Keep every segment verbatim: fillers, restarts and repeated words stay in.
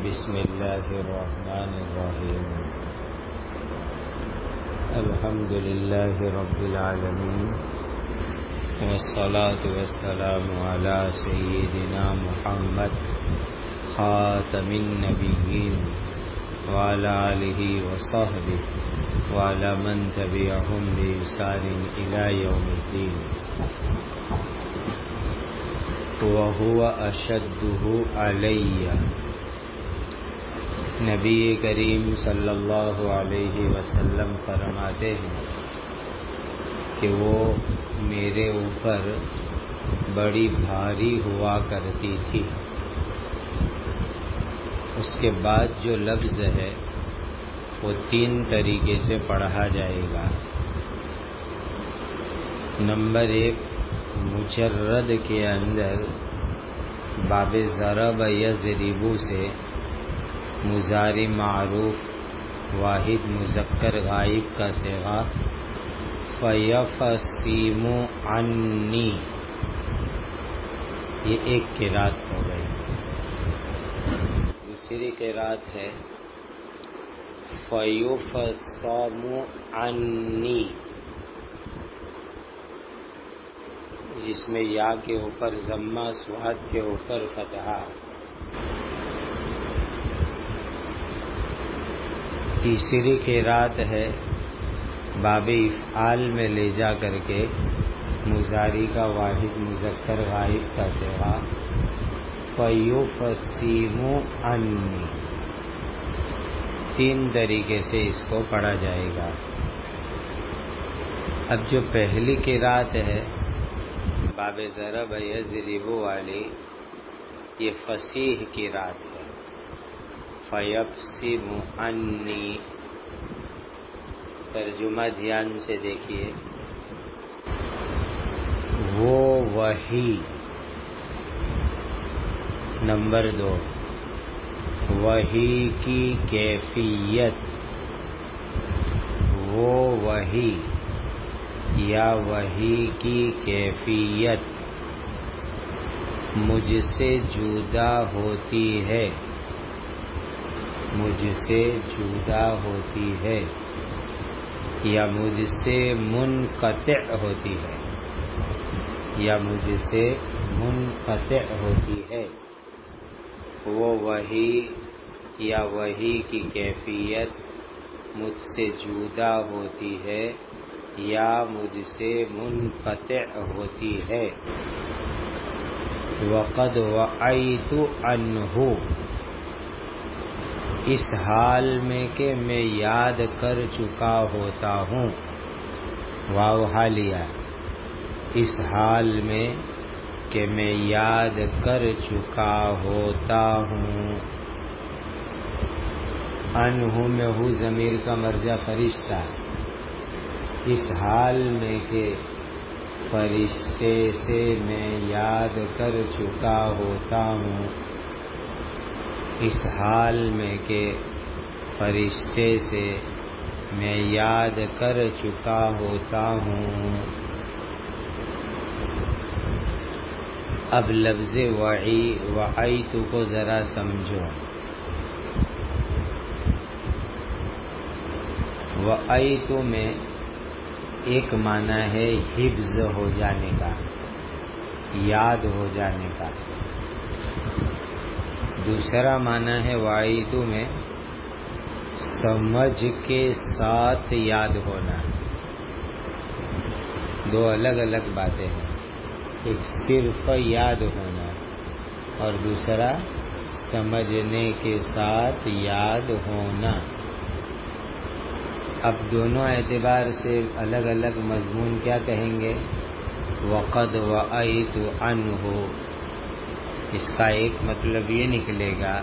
بسم اللہ الرحمن الرحیم الحمد للہ رب العالمین والصلاة والسلام علی سیدنا محمد خاتم النبیین وعلی آلہ وصحبہ وعلی من تبعہم بإحسان الی یوم الدین وَهُوَ أَشَدُّهُ عَلَيَّ۔ نبی کریم صلی اللہ علیہ وسلم فرماتے ہیں کہ وہ میرے اوپر بڑی بھاری ہوا کرتی تھی۔ اس کے بعد جو لفظ ہے وہ تین طریقے سے پڑھا جائے گا۔ نمبر ایک، مجرد کے اندر باب ضرب یضرب سے مضارع معروف واحد مذکر غائب کا صیغہ فیفصم عنی، یہ ایک قرات ہو گئی۔ دوسری قرات ہے فیفصم عنی، جس میں یا کے اوپر ضمہ صاد کے اوپر فتحہ۔ تیسری قرات ہے باب افعال میں لے جا کر کے مضارع کا واحد مذکر غائب کا صیغہ فیفصم عنی۔ تین طریقے سے اس کو پڑھا جائے گا۔ اب جو پہلی قرات ہے باب ضرب یضرب والی، یہ فصیح قرات ہے۔ فیفصم عنی، ترجمہ دھیان سے دیکھیے، وہ وہی۔ نمبر دو، وہی کی کیفیت، وہ وہی یا وہی کی کیفیت مجھ سے جدا ہوتی ہے، مجھ سے جدا ہوتی ہے یا مجھ سے منقطع ہوتی ہے یا مجھ سے منقطع ہوتی ہے۔ وہ وہی یا وہی کی کیفیت مجھ سے جدا ہوتی ہے یا مجھ سے منقطع ہوتی ہے۔ وقد وعیت عنہ، اس حال میں کہ میں یاد کر چکا ہوتا ہوں۔ واو حالیہ، اس حال میں کہ میں یاد کر چکا ہوتا ہوں۔ عنہ میں ہو ضمیر کا مرجع فرشتہ، اس حال میں کہ فرشتے سے میں یاد کر چکا ہوتا ہوں، اس حال میں کہ فرشتے سے میں یاد کر چکا ہوتا ہوں۔ اب لفظ وعی وعیت کو ذرا سمجھو۔ وعیت میں ایک معنی ہے حفظ ہو جانے کا، یاد ہو جانے کا۔ دوسرا معنی ہے وعیت میں سمجھ کے ساتھ یاد ہونا۔ دو الگ الگ باتیں ہیں، ایک صرف یاد ہونا اور دوسرا سمجھنے کے ساتھ یاد ہونا۔ اب دونوں اعتبار سے الگ الگ مضمون کیا کہیں گے؟ وقد وعیت عنہ، اس کا ایک مطلب یہ نکلے گا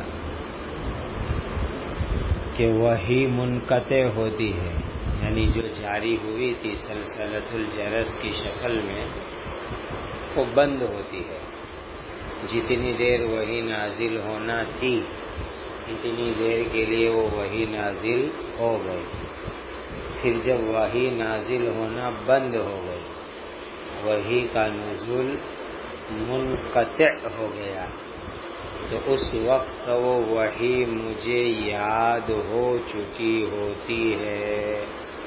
کہ وہی منقطع ہوتی ہے، یعنی جو جاری ہوئی تھی سلسلۃ الجرس کی شکل میں، وہ بند ہوتی ہے۔ جتنی دیر وہی نازل ہونا تھی اتنی دیر کے لیے وہ وہی نازل ہو گئی، پھر جب وہی نازل ہونا بند ہو گئی، وہی کا نزول منقطع ہو گیا۔ تو اس وقت وہ وحی مجھے یاد ہو چکی ہوتی ہے،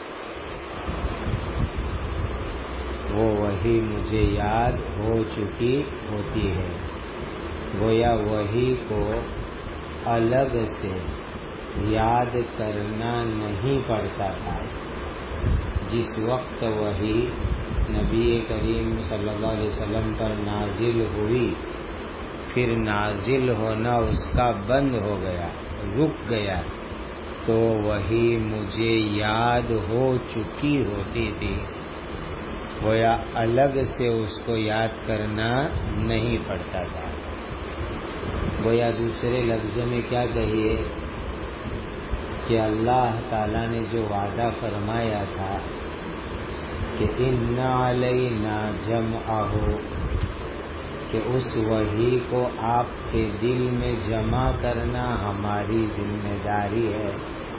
وہ وحی مجھے یاد ہو چکی ہوتی ہے۔ گویا وحی کو الگ سے یاد کرنا نہیں پڑتا تھا۔ جس وقت وحی نبی کریم صلی اللہ علیہ وسلم پر نازل ہوئی، پھر نازل ہونا اس کا بند ہو گیا، رک گیا، تو وحی مجھے یاد ہو چکی ہوتی تھی، گویا الگ سے اس کو یاد کرنا نہیں پڑتا تھا۔ گویا دوسرے لفظوں میں کیا کہیے کہ اللہ تعالیٰ نے جو وعدہ فرمایا تھا کہ اِنَّ عَلَيْنَا جَمْعَهُ، کہ اس وحی کو آپ کے دل میں جمع کرنا ہماری ذمہ داری ہے،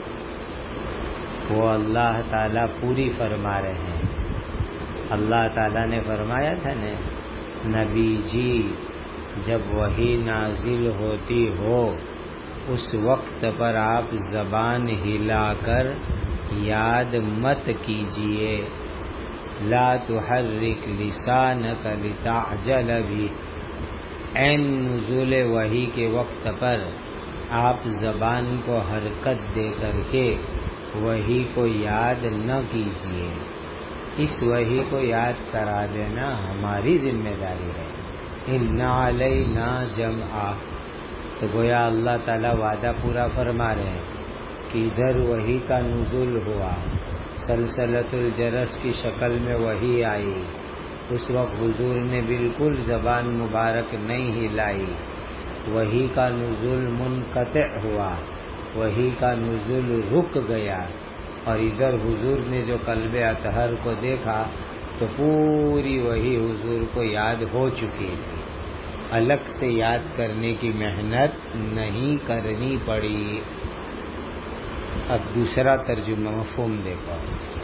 وہ اللہ تعالیٰ پوری فرما رہے ہیں۔ اللہ تعالیٰ نے فرمایا تھا نا، نبی جی جب وحی نازل ہوتی ہو اس وقت پر آپ زبان ہلا کر یاد مت کیجیے، لا تحرک لسانک لتعجل بھی، عین نزول وحی کے وقت پر آپ زبان کو حرکت دے کر کے وحی کو یاد نہ کیجیے، اس وحی کو یاد کرا دینا ہماری ذمہ داری ہے۔ اِنَّ عَلَيْنَا جَمْعَهُ، تو گویا اللہ تعالیٰ وعدہ پورا فرما رہے ہیں کہ ادھر وحی کا نزول ہوا، سلسلۃ الجرس کی شکل میں وحی آئی، اس وقت حضور نے بالکل زبان مبارک نہیں ہلائی، وحی کا نزول منقطع ہوا، وحی کا نزول رک گیا، اور ادھر حضور نے جو قلب اطہر کو دیکھا تو پوری وحی حضور کو یاد ہو چکی تھی، الگ سے یاد کرنے کی محنت نہیں کرنی پڑی۔ اب دوسرا ترجمہ مفہوم دیکھو،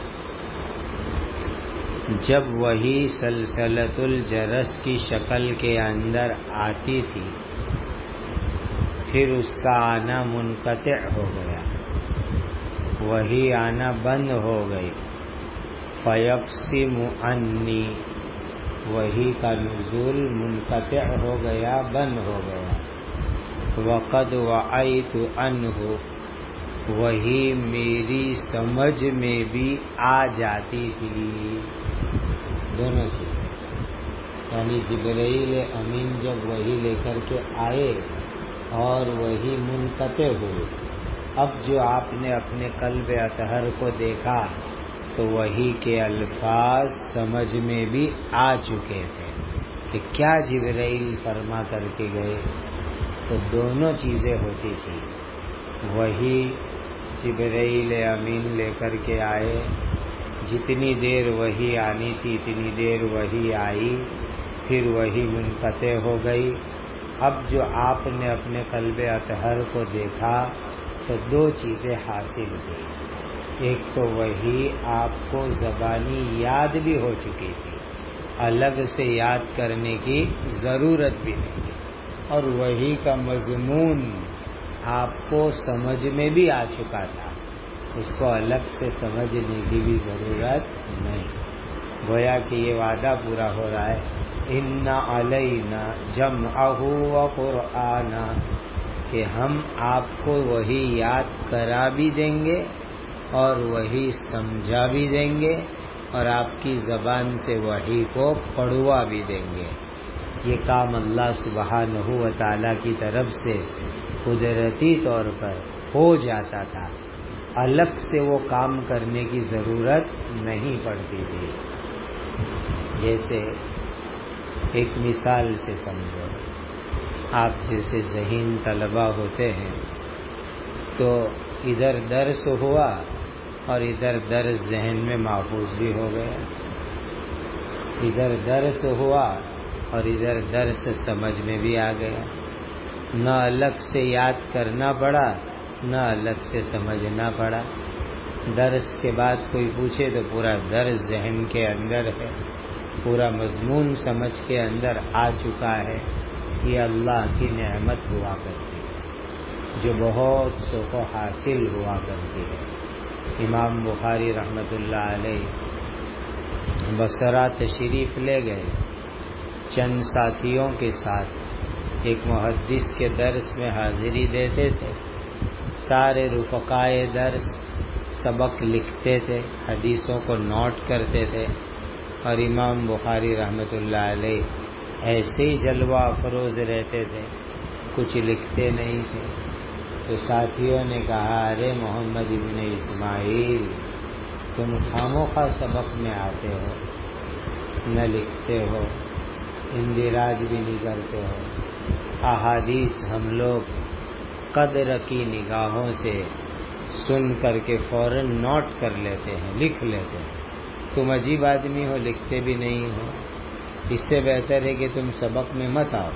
جب وحی سلسلۃ الجرس کی شکل کے اندر آتی تھی پھر اس کا آنا منقطع ہو گیا، وحی آنا بند ہو گئی، فیبسم عنی، وحی کا نزول منقطع ہو گیا، بند ہو گیا، وقد وعیت عنہ، وحی میری سمجھ میں بھی آ جاتی تھی۔ دونوں چیزیں، یعنی جبرائیل امین جب وحی لے کر کے آئے اور وحی منقطع ہوئی، اب جو آپ نے اپنے قلب اطہر کو دیکھا تو وحی کے الفاظ سمجھ میں بھی آ چکے تھے کہ کیا جبرائیل فرما کر کے گئے، تو دونوں چیزیں ہوتی تھی، وحی جبرائیل امین لے کر کے آئے، جتنی دیر وحی آنی تھی اتنی دیر وحی آئی، پھر وحی منقطع ہو گئی۔ اب جو آپ نے اپنے قلب اطہر کو دیکھا تو دو چیزیں حاصل ہوئی، ایک تو وحی آپ کو زبانی یاد بھی ہو چکی تھی، الگ سے یاد کرنے کی ضرورت بھی نہیں، اور وحی کا مضمون آپ کو سمجھ میں بھی آ چکا تھا، اس کو الگ سے سمجھنے کی بھی ضرورت نہیں۔ گویا کہ یہ وعدہ پورا ہو رہا ہے، اِنَّ عَلَيْنَا جَمْعَهُ وَقُرْآنَهُ، کہ ہم آپ کو وحی یاد کرا بھی دیں گے اور وحی سمجھا بھی دیں گے، اور آپ کی زبان سے وحی کو پڑھوا بھی دیں گے۔ یہ کام اللہ سبحانہ و تعالیٰ کی طرف سے قدرتی طور پر ہو جاتا تھا، الگ سے وہ کام کرنے کی ضرورت نہیں پڑتی تھی۔ جیسے ایک مثال سے سمجھو، آپ جیسے ذہین طلبہ ہوتے ہیں تو ادھر درس ہوا اور ادھر درس ذہن میں محفوظ بھی ہو گیا، ادھر درس ہوا اور ادھر درس سمجھ میں بھی آ گیا، نہ الگ سے یاد کرنا پڑا نہ الگ سے سمجھنا پڑا۔ درس کے بعد کوئی پوچھے تو پورا درس ذہن کے اندر ہے، پورا مضمون سمجھ کے اندر آ چکا ہے، یہ اللہ کی نعمت ہوا کرتی ہے جو بہت سو کو حاصل ہوا کرتی ہے۔ امام بخاری رحمۃ اللہ علیہ بصرہ تشریف لے گئے چند ساتھیوں کے ساتھ، ایک محدث کے درس میں حاضری دیتے تھے، سارے رفقائے درس سبق لکھتے تھے، حدیثوں کو نوٹ کرتے تھے، اور امام بخاری رحمۃ اللہ علیہ ایسے ہی جلوہ افروز رہتے تھے، کچھ لکھتے نہیں تھے۔ تو ساتھیوں نے کہا، ارے محمد ابن اسماعیل، تم خاموخواہ سبق میں آتے ہو، نہ لکھتے ہو، اندراج بھی نہیں کرتے ہو، احادیث ہم لوگ قدر کی نگاہوں سے سن کر کے فوراً نوٹ کر لیتے ہیں، لکھ لیتے ہیں، تم عجیب آدمی ہو، لکھتے بھی نہیں ہو، اس سے بہتر ہے کہ تم سبق میں مت آؤ۔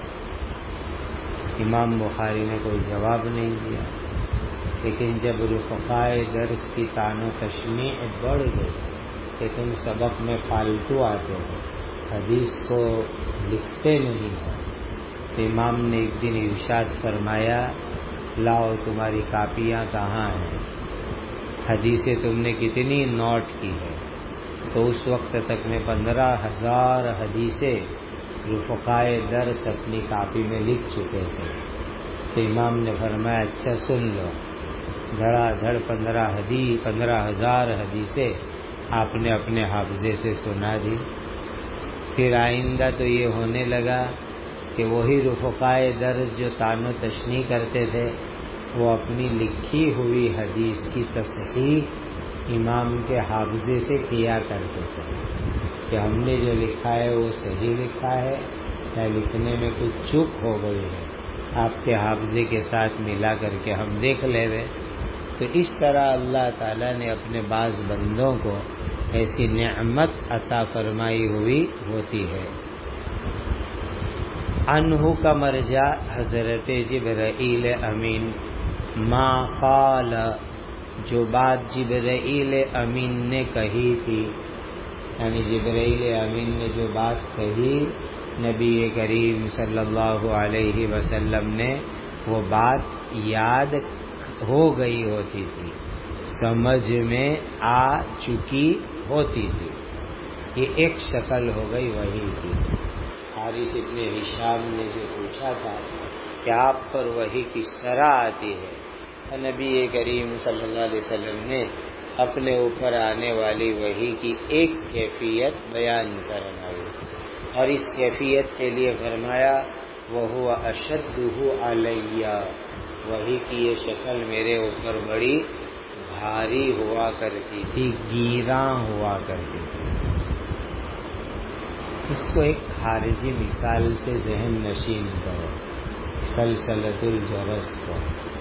امام بخاری نے کوئی جواب نہیں دیا، لیکن جب رفقائے درس کی طعن و تشنیع بڑھ گئی کہ تم سبق میں فالتو آتے ہو، حدیث کو لکھتے نہیں ہو، تو امام نے ایک دن ارشاد فرمایا، لاؤ تمہاری کاپیاں کہاں ہیں، حدیثیں تم نے کتنی نوٹ کی ہے؟ تو اس وقت تک میں پندرہ ہزار حدیثیں رفقائے درس اپنی کاپی میں لکھ چکے تھے۔ تو امام نے فرمایا، اچھا سن لو، دھڑا دھڑ پندرہ حدیث پندرہ ہزار حدیثیں آپ نے اپنے حافظے سے سنا دی۔ پھر آئندہ تو یہ ہونے لگا کہ وہی رفقائے درس جو طعن و تشنیع کرتے تھے، وہ اپنی لکھی ہوئی حدیث کی تصحیح امام کے حافظے سے کیا کرتے تھے کہ ہم نے جو لکھا ہے وہ صحیح لکھا ہے یا لکھنے میں کچھ چوک ہو گئی ہے، آپ کے حافظے کے ساتھ ملا کر کے ہم دیکھ لے گئے۔ تو اس طرح اللہ تعالیٰ نے اپنے بعض بندوں کو ایسی نعمت عطا فرمائی ہوئی ہوتی ہے۔ عنہ کا مرجع حضرت جبرائیل امین، ما قال، جو بات جبرائیل امین نے کہی تھی، یعنی جبرائیل امین نے جو بات کہی نبی کریم صلی اللہ علیہ وسلم نے وہ بات یاد ہو گئی ہوتی تھی، سمجھ میں آ چکی ہوتی تھی۔ یہ ایک شکل ہو گئی وحی کی۔ حارث ابن ہشام نے جو پوچھا تھا کہ آپ پر وحی کس طرح آتی ہے، نبی کریم صلی اللہ علیہ وسلم نے اپنے اوپر آنے والی وحی کی ایک کیفیت بیان فرمائی، اور اس کیفیت کے لیے فرمایا وَهُوَ أَشَدُّهُ عَلَيَّ، وحی کی یہ شکل میرے اوپر بڑی بھاری ہوا کرتی تھی، گیراں ہوا کرتی تھی۔ اس کو ایک خارجی مثال سے ذہن نشین کرو، سلسلۃ الجرس کو۔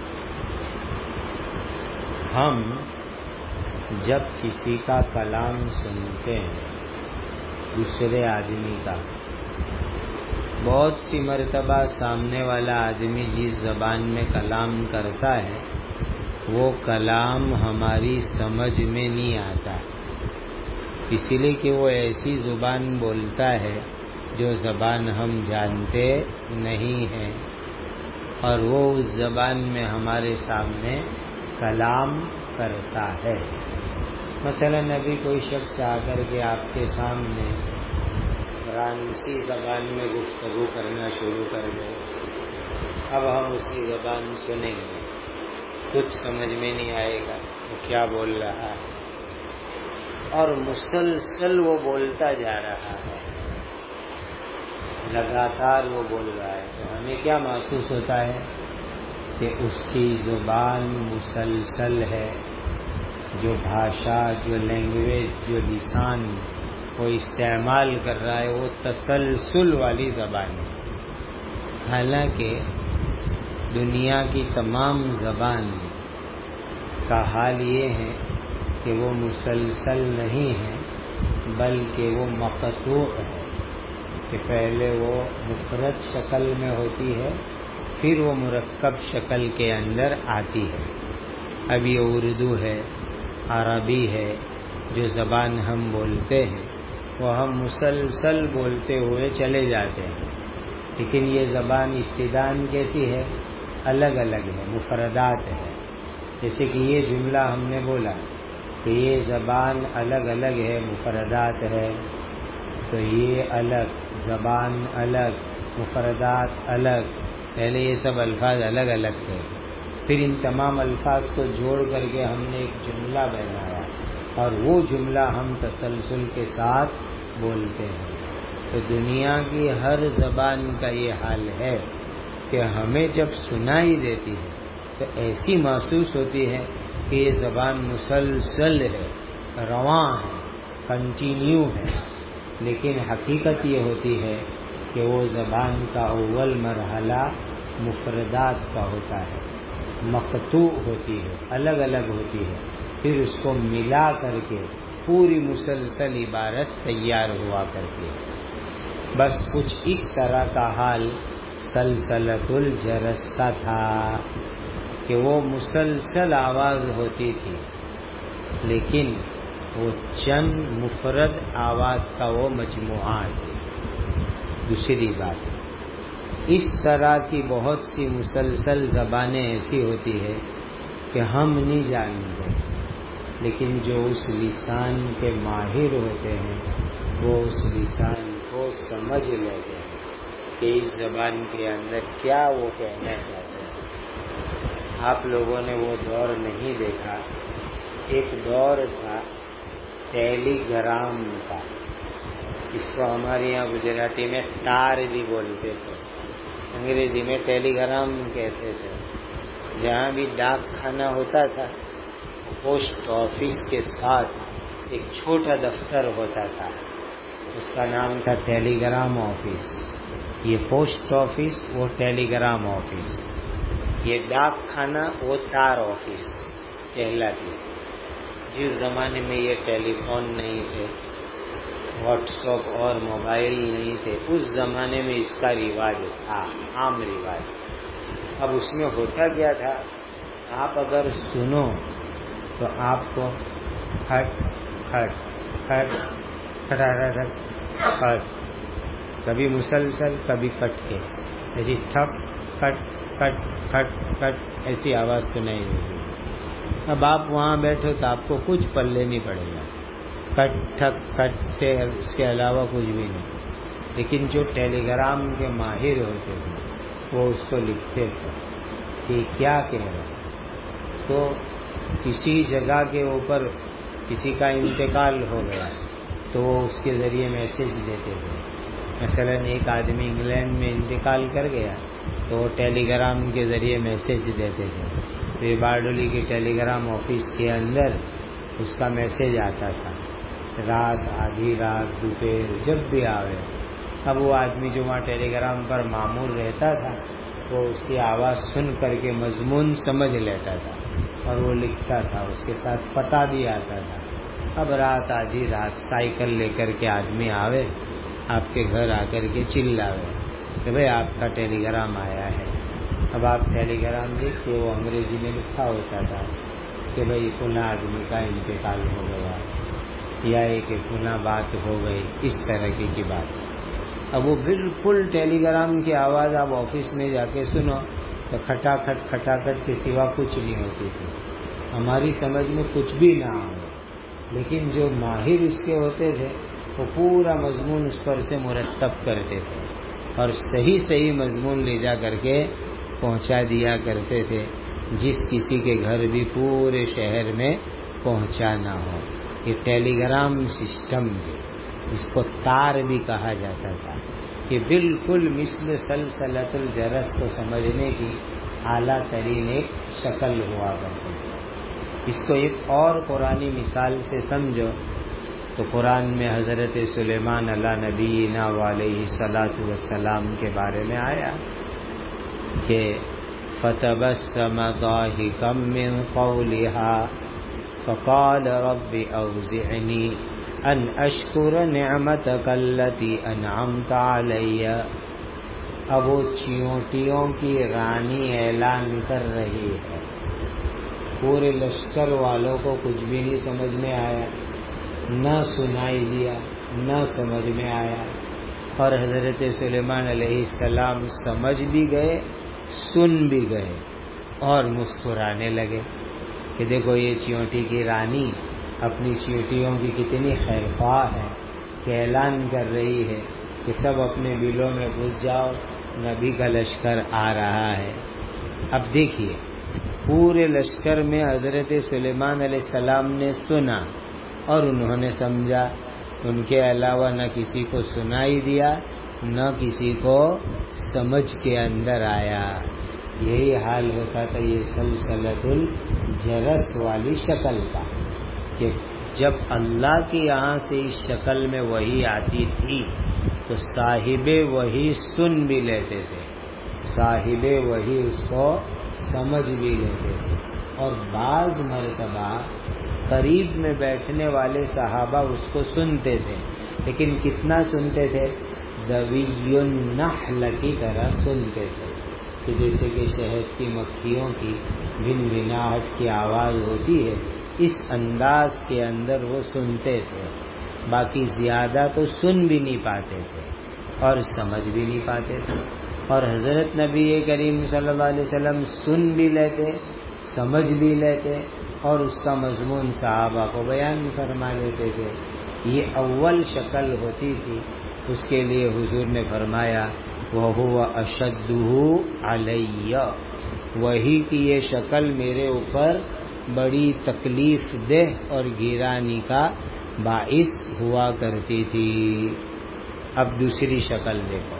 ہم جب کسی کا کلام سنتے ہیں، دوسرے آدمی کا، بہت سی مرتبہ سامنے والا آدمی جس زبان میں کلام کرتا ہے وہ کلام ہماری سمجھ میں نہیں آتا، اس لیے کہ وہ ایسی زبان بولتا ہے جو زبان ہم جانتے نہیں ہیں، اور وہ اس زبان میں ہمارے سامنے کلام کرتا ہے۔ مثلا ابھی کوئی شخص آ کر کے آپ کے سامنے فرانسی زبان میں گفتگو کرنا شروع کر دے، اب ہم اس کی زبان سنیں گے، کچھ سمجھ میں نہیں آئے گا وہ کیا بول رہا ہے، اور مسلسل وہ بولتا جا رہا ہے، لگاتار وہ بول رہا ہے، تو ہمیں کیا محسوس ہوتا ہے کہ اس کی زبان مسلسل ہے، جو بھاشا، جو لینگویج، جو لسان وہ استعمال کر رہا ہے وہ تسلسل والی زبان ہے۔ حالانکہ دنیا کی تمام زبان کا حال یہ ہے کہ وہ مسلسل نہیں ہے بلکہ وہ مقطوع ہے، کہ پہلے وہ مفرد شکل میں ہوتی ہے پھر وہ مرکب شکل کے اندر آتی ہے۔ اب یہ اردو ہے، عربی ہے، جو زبان ہم بولتے ہیں وہ ہم مسلسل بولتے ہوئے چلے جاتے ہیں، لیکن یہ زبان ابتداءً کیسی ہے؟ الگ الگ ہے، مفردات ہے. جیسے کہ یہ جملہ ہم نے بولا کہ یہ زبان الگ الگ ہے، مفردات ہے، تو یہ الگ، زبان الگ، مفردات الگ. پہلے یہ سب الفاظ الگ الگ تھے، پھر ان تمام الفاظ کو جوڑ کر کے ہم نے ایک جملہ بنایا، اور وہ جملہ ہم تسلسل کے ساتھ بولتے ہیں. تو دنیا کی ہر زبان کا یہ حال ہے کہ ہمیں جب سنائی دیتی ہے تو ایسی محسوس ہوتی ہے کہ یہ زبان مسلسل ہے، رواں ہے، کنٹینیو ہے. لیکن حقیقت یہ ہوتی ہے کہ وہ زبان کا اول مرحلہ مفردات کا ہوتا ہے، مقطوع ہوتی ہے، الگ الگ ہوتی ہے، پھر اس کو ملا کر کے پوری مسلسل عبارت تیار ہوا کرتی ہے. بس کچھ اس طرح کا حال سلسلۃ الجرس کا تھا کہ وہ مسلسل آواز ہوتی تھی، لیکن وہ چند مفرد آواز کا وہ مجموعہ تھی. دوسری بات، اس طرح کی بہت سی مسلسل زبانیں ایسی ہوتی ہے کہ ہم نہیں جانتے، لیکن جو اس لسان کے ماہر ہوتے ہیں وہ اس لسان کو سمجھ لیتے ہیں کہ اس زبان کے اندر کیا وہ کہنا چاہتے ہیں. آپ لوگوں نے وہ دور نہیں دیکھا، ایک دور تھا ٹیلی گرام کا، اس کو ہمارے یہاں گجراتی میں تار بھی بولتے تھے، انگریزی میں ٹیلی گرام کہتے تھے. جہاں بھی ڈاک خانہ ہوتا تھا، پوسٹ آفس کے ساتھ ایک چھوٹا دفتر ہوتا تھا، اس کا نام تھا ٹیلی گرام آفس. یہ پوسٹ آفس، وہ ٹیلی گرام آفس. یہ ڈاک خانہ، وہ تار آفس کہلاتی. جس زمانے میں یہ ٹیلی فون نہیں تھے، واٹس ایپ اور موبائل نہیں تھے، اس زمانے میں اس کا رواج تھا، عام رواج. اب اس میں ہوتا کیا تھا، آپ اگر سنو تو آپ کو کھٹ کھٹ کھٹ کھٹ کھٹ، کبھی مسلسل کبھی کٹ کے، ایسی ٹھپ کٹ کٹ کٹ کٹ ایسی آواز سنائی دیتی. اب آپ وہاں بیٹھو تو آپ کو کچھ پلے نہیں پڑے گا، کٹ ٹھک کٹ سے اس کے علاوہ کچھ بھی نہیں. لیکن جو ٹیلی گرام کے ماہر ہوتے تھے وہ اس کو لکھتے تھے کہ کیا کہہ رہے. تو کسی جگہ کے اوپر کسی کا انتقال ہو گیا تو وہ اس کے ذریعے میسج دیتے تھے. مثلا ایک آدمی انگلینڈ میں انتقال کر گیا تو وہ ٹیلی گرام کے ذریعے میسج دیتے تھے. تو یہ باردولی کی ٹیلی گرام آفس کے اندر اس کا میسج آتا تھا، رات، آدھی رات، دوپہر، جب بھی آوے. اب وہ آدمی جو وہاں ٹیلی گرام پر مامور رہتا تھا وہ اس کی آواز سن کر کے مضمون سمجھ لیتا تھا اور وہ لکھتا تھا، اس کے ساتھ پتہ بھی آتا تھا. اب رات، آدھی رات سائیکل لے کر کے آدمی آوے، آپ کے گھر آ کر کے چلاوے کہ بھئی آپ کا ٹیلی گرام آیا ہے. اب آپ ٹیلی گرام دیکھیے، وہ انگریزی میں لکھا ہوتا تھا کہ بھئی فلاں آدمی کا انتقال ہو گیا، یا ایک فلاں بات ہو گئی، اس طرح کی کی بات. اب وہ بالکل ٹیلی گرام کی آواز آپ آفس میں جا کے سنو تو کھٹا کھٹ کھٹا کھٹ کے سوا کچھ نہیں ہوتی تھی. ہماری سمجھ میں کچھ بھی نہ آئے، لیکن جو ماہر اس کے ہوتے تھے وہ پورا مضمون اس پر سے مرتب کرتے تھے اور صحیح صحیح مضمون لے جا کر کے پہنچا دیا کرتے تھے، جس کسی کے گھر بھی پورے شہر میں پہنچانا ہو. یہ ٹیلی گرام سسٹم بھی، جس کو تار بھی کہا جاتا تھا، کہ بالکل مثل سلسلۃ الجرس کو سمجھنے کی اعلیٰ ترین ایک شکل ہوا کرتی ہے. اس کو ایک اور قرآنی مثال سے سمجھو تو قرآن میں حضرت سلیمان علیہ نبینا علیہ الصلاۃ والسلام کے بارے میں آیا کہ فتبسم ضاحكا من قولها فقال رب اوزعني ان اشكر نعمتك التي انعمت علي. اب وہ چیونٹیوں کی رانی اعلان کر رہی ہے. پورے لشکر والوں کو کچھ بھی نہیں سمجھ میں آیا، نہ سنائی دیا، نہ سمجھ میں آیا. اور حضرت سلیمان علیہ السلام سمجھ بھی گئے، سن بھی گئے اور مسکرانے لگے کہ دیکھو یہ چیونٹی کی رانی اپنی چیونٹیوں کی کتنی خیر خواہ ہے کہ اعلان کر رہی ہے کہ سب اپنے بلوں میں گھس جاؤ، نبی کا لشکر آ رہا ہے۔ اب دیکھیے پورے لشکر میں حضرت سلیمان علیہ السلام نے سنا اور انہوں نے سمجھا، ان کے علاوہ نہ کسی کو سنائی دیا نہ کسی کو سمجھ کے اندر آیا۔ یہی حال ہوتا تھا یہ سلسلۃ الجرس والی شکل کا، کہ جب اللہ کے یہاں سے اس شکل میں وحی آتی تھی تو صاحب وحی سن بھی لیتے تھے، صاحب وحی اس کو سمجھ بھی لیتے تھے، اور بعض مرتبہ قریب میں بیٹھنے والے صحابہ اس کو سنتے تھے، لیکن کتنا سنتے تھے؟ دوی النحل کی طرح سنتے تھے، کہ جیسے کہ شہد کی مکھیوں کی بھن بھناہٹ کی آواز ہوتی ہے، اس انداز کے اندر وہ سنتے تھے، باقی زیادہ تو سن بھی نہیں پاتے تھے اور سمجھ بھی نہیں پاتے تھے۔ اور حضرت نبی کریم صلی اللہ علیہ وسلم سن بھی لیتے، سمجھ بھی لیتے اور اس کا مضمون صحابہ کو بیان فرما لیتے تھے۔ یہ اول شکل ہوتی تھی، اس کے لیے حضور نے فرمایا وَهُوَ أَشَدُّهُ عَلَيَّ، وہی کی یہ شکل میرے اوپر بڑی تکلیف دہ اور گیرانی کا باعث ہوا کرتی تھی۔ اب دوسری شکل دیکھو،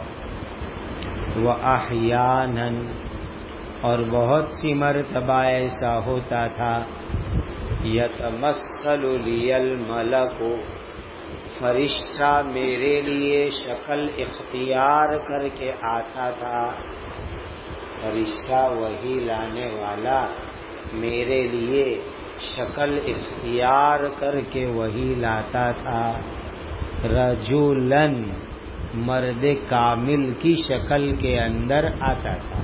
وَأَحْيَانًا، اور بہت سی مرتبہ ایسا ہوتا تھا، يَتَمَثَّلُ لِيَ الْمَلَكُ، فرشتہ میرے لیے شکل اختیار کر کے آتا تھا، فرشتہ وہی لانے والا میرے لیے شکل اختیار کر کے وہی لاتا تھا، رجلاً، مرد کامل کی شکل کے اندر آتا تھا۔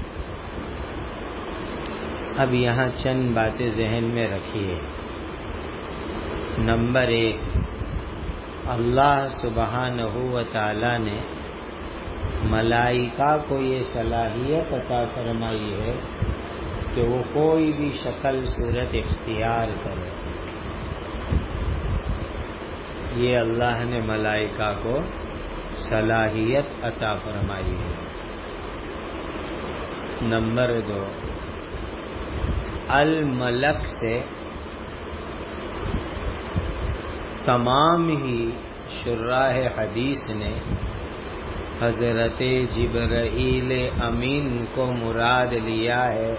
اب یہاں چند باتیں ذہن میں رکھیے۔ نمبر ایک، اللہ سبحانہ و تعالی نے ملائکہ کو یہ صلاحیت عطا فرمائی ہے کہ وہ کوئی بھی شکل صورت اختیار کرے، یہ اللہ نے ملائکہ کو صلاحیت عطا فرمائی ہے۔ نمبر دو، الملک سے تمام ہی شراح حدیث نے حضرت جبرائیل امین کو مراد لیا ہے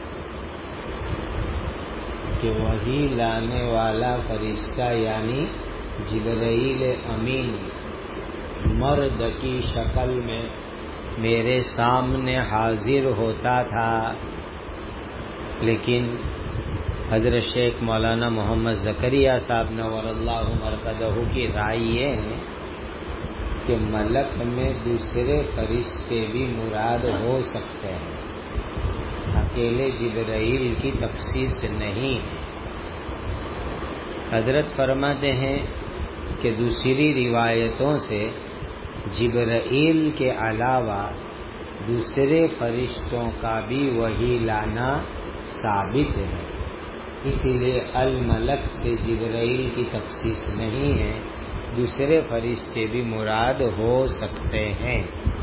کہ وہی لانے والا فرشتہ یعنی جبرائیل امین مرد کی شکل میں میرے سامنے حاضر ہوتا تھا، لیکن حضرت شیخ مولانا محمد زکریا صاحب نور اللہ مرقدہ کی رائے یہ ہے کہ ملک میں دوسرے فرشتے بھی مراد ہو سکتے ہیں، اکیلے جبرائیل کی تخصیص نہیں ہے۔ حضرت فرماتے ہیں کہ دوسری روایتوں سے جبرائیل کے علاوہ دوسرے فرشتوں کا بھی وہی لانا ثابت ہے، اسی لیے الملک سے جبرائیل کی تخصیص نہیں ہے، دوسرے فرشتے بھی مراد ہو سکتے ہیں۔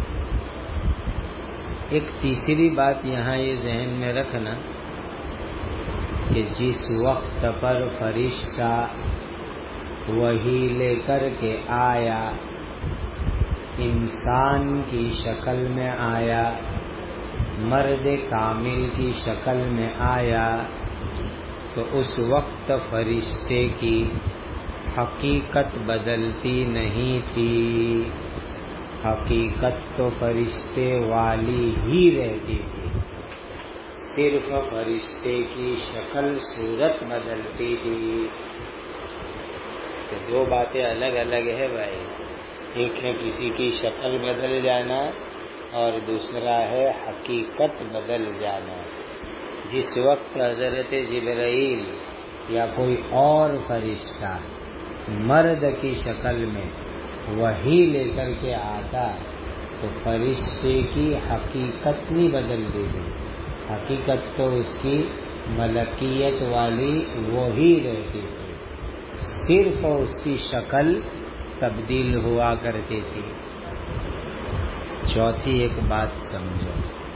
ایک تیسری بات یہاں یہ ذہن میں رکھنا کہ جس وقت پر فرشتہ وہی لے کر کے آیا، انسان کی شکل میں آیا، مرد کامل کی شکل میں آیا، تو اس وقت فرشتے کی حقیقت بدلتی نہیں تھی، حقیقت تو فرشتے والی ہی رہتی تھی، صرف فرشتے کی شکل صورت بدلتی تھی۔ تو دو باتیں الگ الگ ہے بھائی، ایک ہے کسی کی شکل بدل جانا اور دوسرا ہے حقیقت بدل جانا۔ جس وقت حضرت جبرائیل یا کوئی اور فرشتہ مرد کی شکل میں وحی لے کر کے آتا تو فرشتے کی حقیقت نہیں بدل دیتی، حقیقت تو اس کی ملکیت والی وہی رہتی تھی، صرف اس کی شکل تبدیل ہوا کرتی تھی۔ چوتھی ایک بات سمجھو،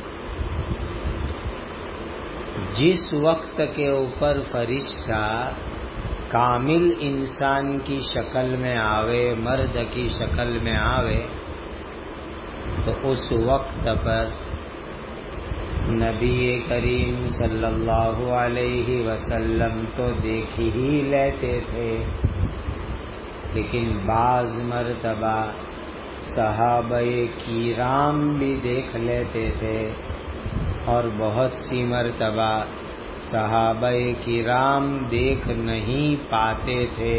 جس وقت کے اوپر فرشتہ کامل انسان کی شکل میں آوے، مرد کی شکل میں آوے، تو اس وقت پر نبی کریم صلی اللہ علیہ وسلم تو دیکھ ہی لیتے تھے، لیکن بعض مرتبہ صحابہ کرام بھی دیکھ لیتے تھے، اور بہت سی مرتبہ صحابہ کرام دیکھ نہیں پاتے تھے۔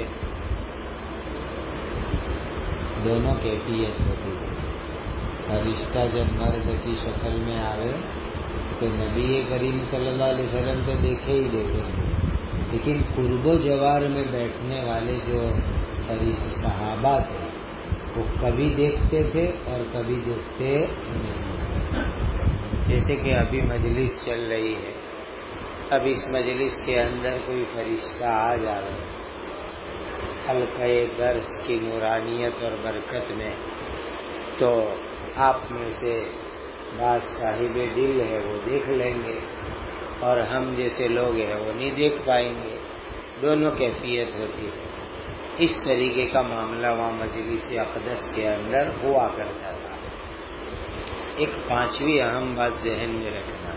دونوں کیفیت ہوتی ہے۔ فرشتہ جب مرد کی شکل میں آئے تو نبی کریم صلی اللہ علیہ وسلم تو دیکھے ہی دیکھیں گے، لیکن قرب و جوار میں بیٹھنے والے جو صحابہ تھے وہ کبھی دیکھتے تھے اور کبھی دیکھتے نہیں تھے۔ جیسے کہ ابھی مجلس چل رہی ہے، اب اس مجلس کے اندر کوئی فرشتہ آ جائے حلقہ درس کی نورانیت اور برکت میں، تو آپ میں سے بعض صاحب دل ہے وہ دیکھ لیں گے، اور ہم جیسے لوگ ہیں وہ نہیں دیکھ پائیں گے۔ دونوں کیفیت ہوتی ہے۔ اس طریقے کا معاملہ وہاں مجلس اقدس کے اندر ہوا کرتا تھا۔ ایک پانچویں اہم بات ذہن میں رکھنا،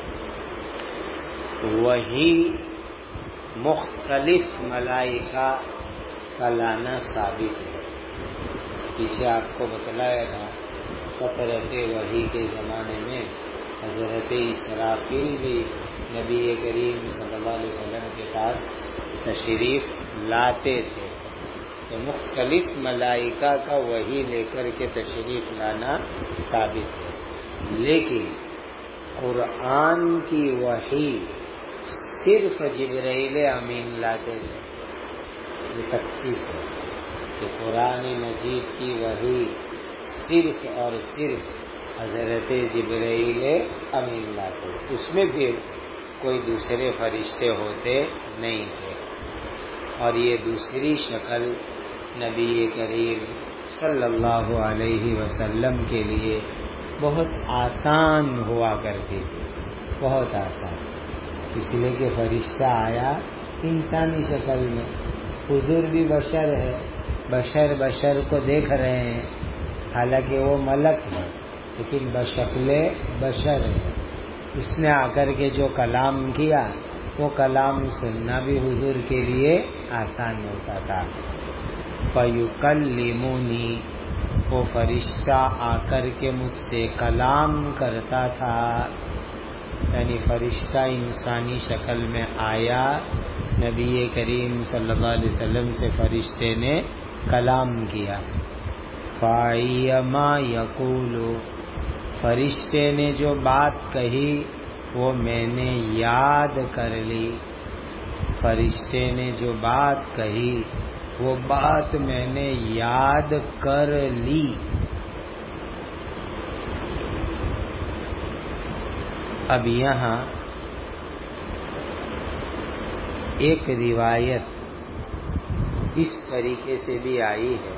وہی مختلف ملائکہ کا لانا ثابت ہے۔ پیچھے آپ کو بتلایا تھا فطرت وحی کے زمانے میں حضرت اسرافیل بھی نبی کریم صلی اللہ علیہ وسلم کے پاس تشریف لاتے تھے، تو مختلف ملائکہ کا وحی لے کر کے تشریف لانا ثابت ہے، لیکن قرآن کی وحی صرف جبرائیل امین لاتے تھے۔ یہ تخصیص ہے کہ قرآن مجید کی وحی صرف اور صرف حضرت جبرائیل امین لاتے، اس میں بھی کوئی دوسرے فرشتے ہوتے نہیں تھے۔ اور یہ دوسری شکل نبی کریم صلی اللہ علیہ وسلم کے لیے بہت آسان ہوا کرتی تھی، بہت آسان، اس لیے کہ فرشتہ آیا انسانی شکل میں، حضور بھی بشر ہے، بشر بشر کو دیکھ رہے ہیں، حالانکہ وہ ملک ہے لیکن بشکل بشر ہے۔ اس نے آ کر کے جو کلام کیا وہ کلام سننا بھی حضور کے لیے آسان ہوتا تھا۔ فَيُكَلِّمُونِي، وہ فرشتہ آ کر کے مجھ سے کلام کرتا تھا، یعنی فرشتہ انسانی شکل میں آیا، نبی کریم صلی اللہ علیہ وسلم سے فرشتے نے کلام کیا۔ فَأَيَّمَا يَقُولُ، فرشتے نے جو بات کہی وہ میں نے یاد کر لی، فرشتے نے جو بات کہی وہ بات میں نے یاد کر لی۔ اب یہاں ایک روایت اس طریقے سے بھی آئی ہے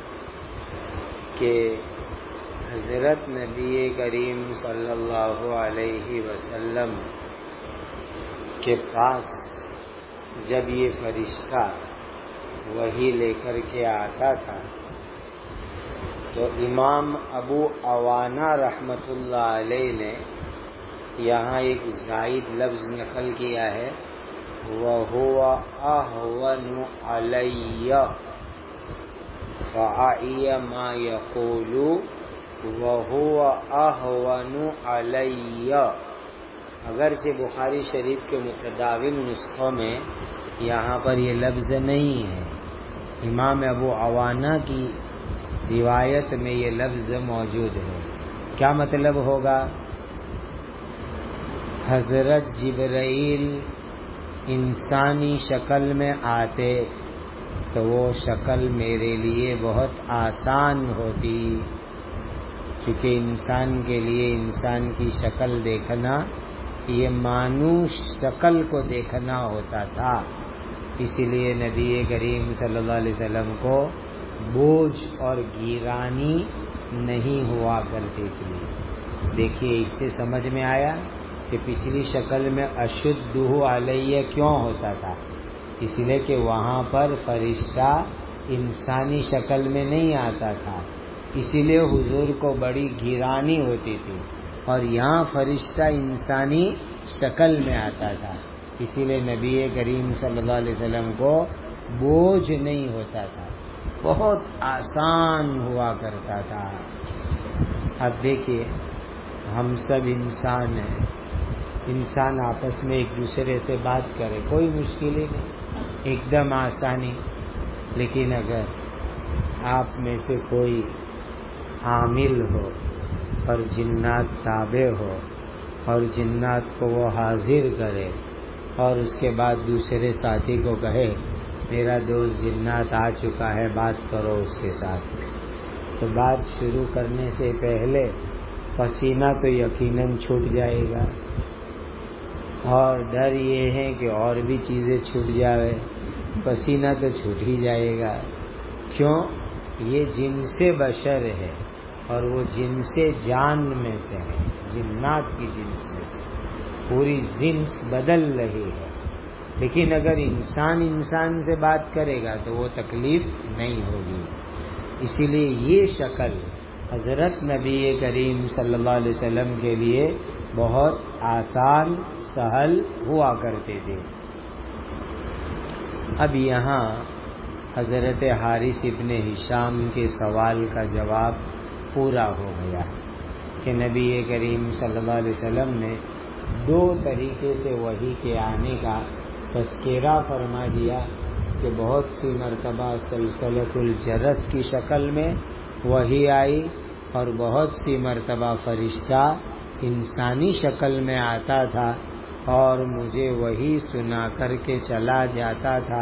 کہ حضرت نبی کریم صلی اللہ علیہ وسلم کے پاس جب یہ فرشتہ وحی لے کر کے آتا تھا تو امام ابو عوانہ رحمت اللہ علیہ نے یہاں ایک زائد لفظ نقل کیا ہے، وَهُوَ أَهْوَنُ عَلَيَّ فَأَعِيَ مَا يَقُولُ وَهُوَ أَهْوَنُ عَلَيَّ۔ اگرچہ بخاری شریف کے متداول نسخوں میں یہاں پر یہ لفظ نہیں ہے، امام ابو عوانہ کی روایت میں یہ لفظ موجود ہے۔ کیا مطلب ہوگا؟ حضرت جبرائیل انسانی شکل میں آتے تو وہ شکل میرے لیے بہت آسان ہوتی، کیونکہ انسان کے لیے انسان کی شکل دیکھنا یہ مانوس شکل کو دیکھنا ہوتا تھا. اسی لیے نبی کریم صلی اللہ علیہ وسلم کو بوجھ اور گیرانی نہیں ہوا کرتی تھی. دیکھیے اس سے سمجھ میں آیا کہ پچھلی شکل میں اشدہ علیہ کیوں ہوتا تھا، اس لیے کہ وہاں پر فرشتہ انسانی شکل میں نہیں آتا تھا، اسی لیے حضور کو بڑی گیرانی ہوتی تھی. اور یہاں فرشتہ انسانی شکل میں آتا تھا، اسی لیے نبی کریم صلی اللہ علیہ وسلم کو بوجھ نہیں ہوتا تھا، بہت آسان ہوا کرتا تھا. اب دیکھیے ہم سب انسان ہیں، انسان آپس میں ایک دوسرے سے بات کرے کوئی مشکل ہی نہیں، ایک دم آسانی. لیکن اگر آپ میں سے کوئی عامل ہو اور جنات تابع ہو اور جنات کو وہ حاضر کرے اور اس کے بعد دوسرے ساتھی کو کہے میرا دوست جنات آ چکا ہے بات کرو اس کے ساتھ، تو بات شروع کرنے سے پہلے پسینہ تو یقیناً چھوٹ جائے گا، اور ڈر یہ ہے کہ اور بھی چیزیں چھوٹ جائے، پسینہ تو چھوٹ ہی جائے گا. کیوں؟ یہ جن سے بشر ہے اور وہ جن سے جان میں سے ہے، جنات کی جنس میں سے پوری جنس بدل رہی ہے. لیکن اگر انسان انسان سے بات کرے گا تو وہ تکلیف نہیں ہوگی. اسی لیے یہ شکل حضرت نبی کریم صلی اللہ علیہ وسلم کے لیے بہت آسان سہل ہوا کرتے تھے. اب یہاں حضرت حارث ابن ہشام کے سوال کا جواب پورا ہو گیا کہ نبی کریم صلی اللہ علیہ وسلم نے دو طریقے سے وحی کے آنے کا تذکرہ فرما دیا کہ بہت سی مرتبہ سلسلۃ الجرس کی شکل میں وحی آئی اور بہت سی مرتبہ فرشتہ انسانی شکل میں آتا تھا اور مجھے وحی سنا کر کے چلا جاتا تھا.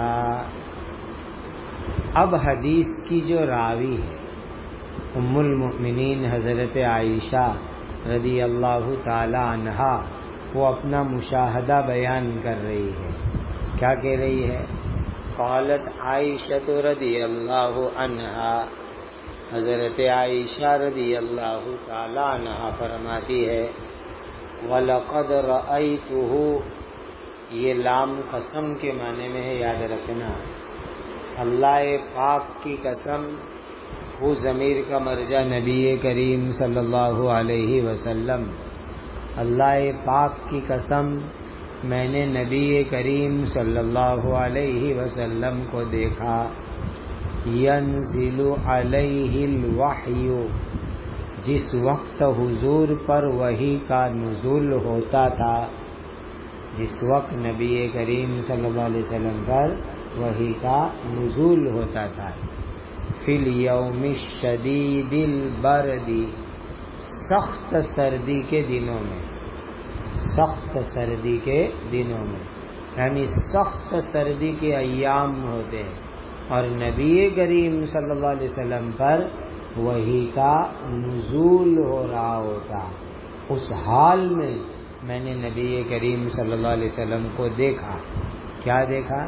اب حدیث کی جو راوی ہے ام المؤمنین حضرت عائشہ رضی اللہ تعالی عنہا، وہ اپنا مشاہدہ بیان کر رہی ہے. کیا کہہ رہی ہے؟ قالت عائشہ رضی اللہ عنہا، حضرت عائشہ رضی اللہ تعالی عنہا فرماتی ہے وَلَقَدْ رَأَيْتُهُ، یہ لام قسم کے معنی میں ہے، یاد رکھنا. اللہ پاک کی قسم، وہ ضمیر کا مرجع نبی کریم صلی اللہ علیہ وسلم. اللہ پاک کی قسم میں نے نبی کریم صلی اللہ علیہ وسلم کو دیکھا. ینزل علیہ الوحی، جس وقت حضور پر وحی کا نزول ہوتا تھا، جس وقت نبی کریم صلی اللہ علیہ وسلم پر وحی کا نزول ہوتا تھا. فی الیوم الشدید البرد، سخت سردی کے دنوں میں، سخت سردی کے دنوں میں یعنی سخت سردی کے ایام ہوتے ہیں اور نبی کریم صلی اللہ علیہ وسلم پر وحی کا نزول ہو رہا ہوتا. اس حال میں میں نے نبی کریم صلی اللہ علیہ وسلم کو دیکھا. کیا دیکھا؟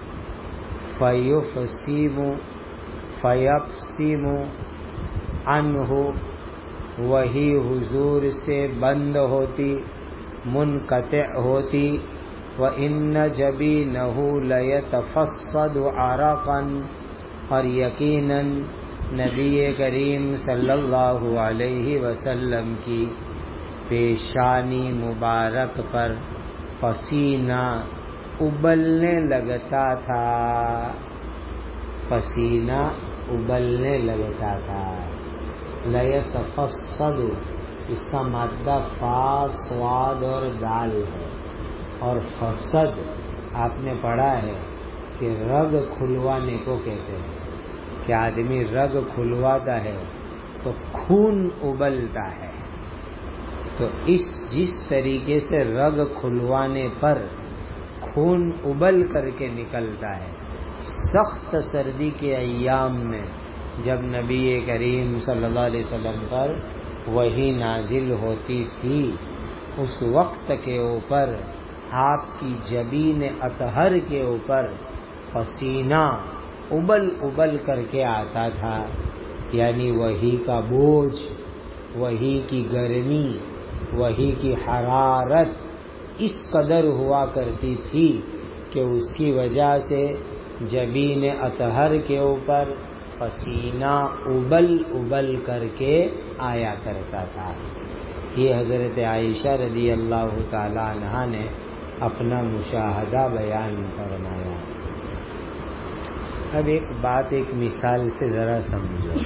فیفسم فیفسم عنہ، وحی حضور سے بند ہوتی، منقطع ہوتی. وَإِنَّ جَبِينَهُ لَيَتَفَصَّدُ عَرَقًا، اور یقیناً نبی کریم صلی اللہ علیہ وسلم کی پیشانی مبارک پر پسینہ ابلنے لگتا تھا، پسینہ ابلنے لگتا تھا. لیتفصد، اس کا مادہ فا صاد اور دال ہے، اور فصد آپ نے پڑھا ہے کہ رگ کھلوانے کو کہتے ہیں، کہ آدمی رگ کھلواتا ہے تو خون ابلتا ہے. تو اس جس طریقے سے رگ کھلوانے پر خون ابل کر کے نکلتا ہے، سخت سردی کے ایام میں جب نبی کریم صلی اللہ علیہ وسلم پر وحی نازل ہوتی تھی، اس وقت کے اوپر آپ کی جبین اطہر کے اوپر پسینہ ابل ابل کر کے آتا تھا، یعنی وحی کا بوجھ، وحی کی گرمی، وحی کی حرارت اس قدر ہوا کرتی تھی کہ اس کی وجہ سے جبین اطہر کے اوپر پسینہ ابل ابل کر کے آیا کرتا تھا۔ یہ حضرت عائشہ رضی اللہ تعالی عنہا نے اپنا مشاہدہ بیان فرمایا۔ اب ایک بات ایک مثال سے ذرا سمجھو۔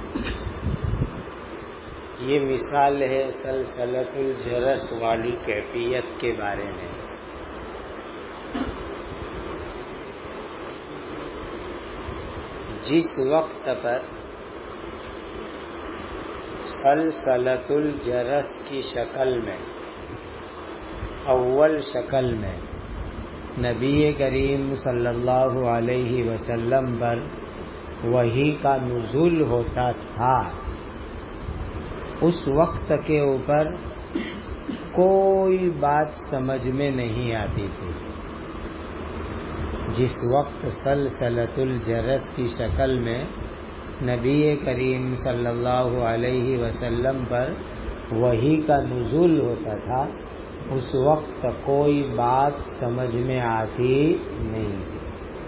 یہ مثال ہے سلسلۃ الجرس والی کیفیت کے بارے میں۔ جس وقت پر سلسلۃ الجرس کی شکل میں، اول شکل میں نبی کریم صلی اللہ علیہ وسلم پر وحی کا نزول ہوتا تھا، اس وقت کے اوپر کوئی بات سمجھ میں نہیں آتی تھی۔ جس وقت سلسلۃ الجرس کی شکل میں نبی کریم صلی اللہ علیہ وسلم پر وحی کا نزول ہوتا تھا، اس وقت کوئی بات سمجھ میں آتی نہیں تھی۔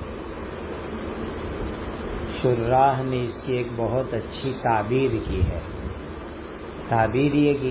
شراح نے اس کی ایک بہت اچھی تعبیر کی ہے۔ تعبیر یہ کی،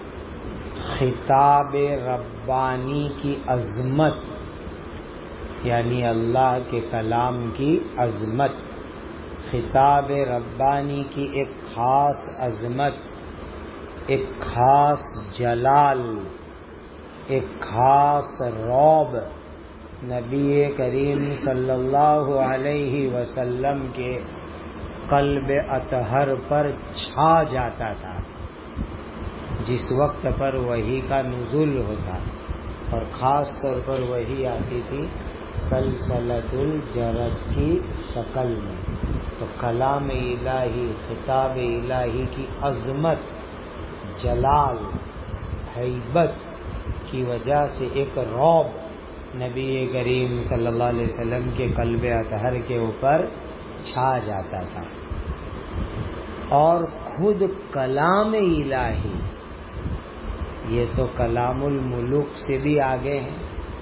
خطاب ربانی کی عظمت، یعنی اللہ کے کلام کی عظمت، خطاب ربانی کی ایک خاص عظمت، ایک خاص جلال، ایک خاص رعب نبی کریم صلی اللہ علیہ وسلم کے قلب اطہر پر چھا جاتا تھا جس وقت پر وحی کا نزول ہوتا، اور خاص طور پر وحی آتی تھی سلسلۃ الجرس کی شکل میں۔ تو کلام الہی، خطاب الہی کی عظمت، جلال، ہیبت کی وجہ سے ایک رعب نبی کریم صلی اللہ علیہ وسلم کے قلب اطہر کے اوپر چھا جاتا تھا۔ اور خود کلام الہی، یہ تو کلام الملوک سے بھی آگے ہیں،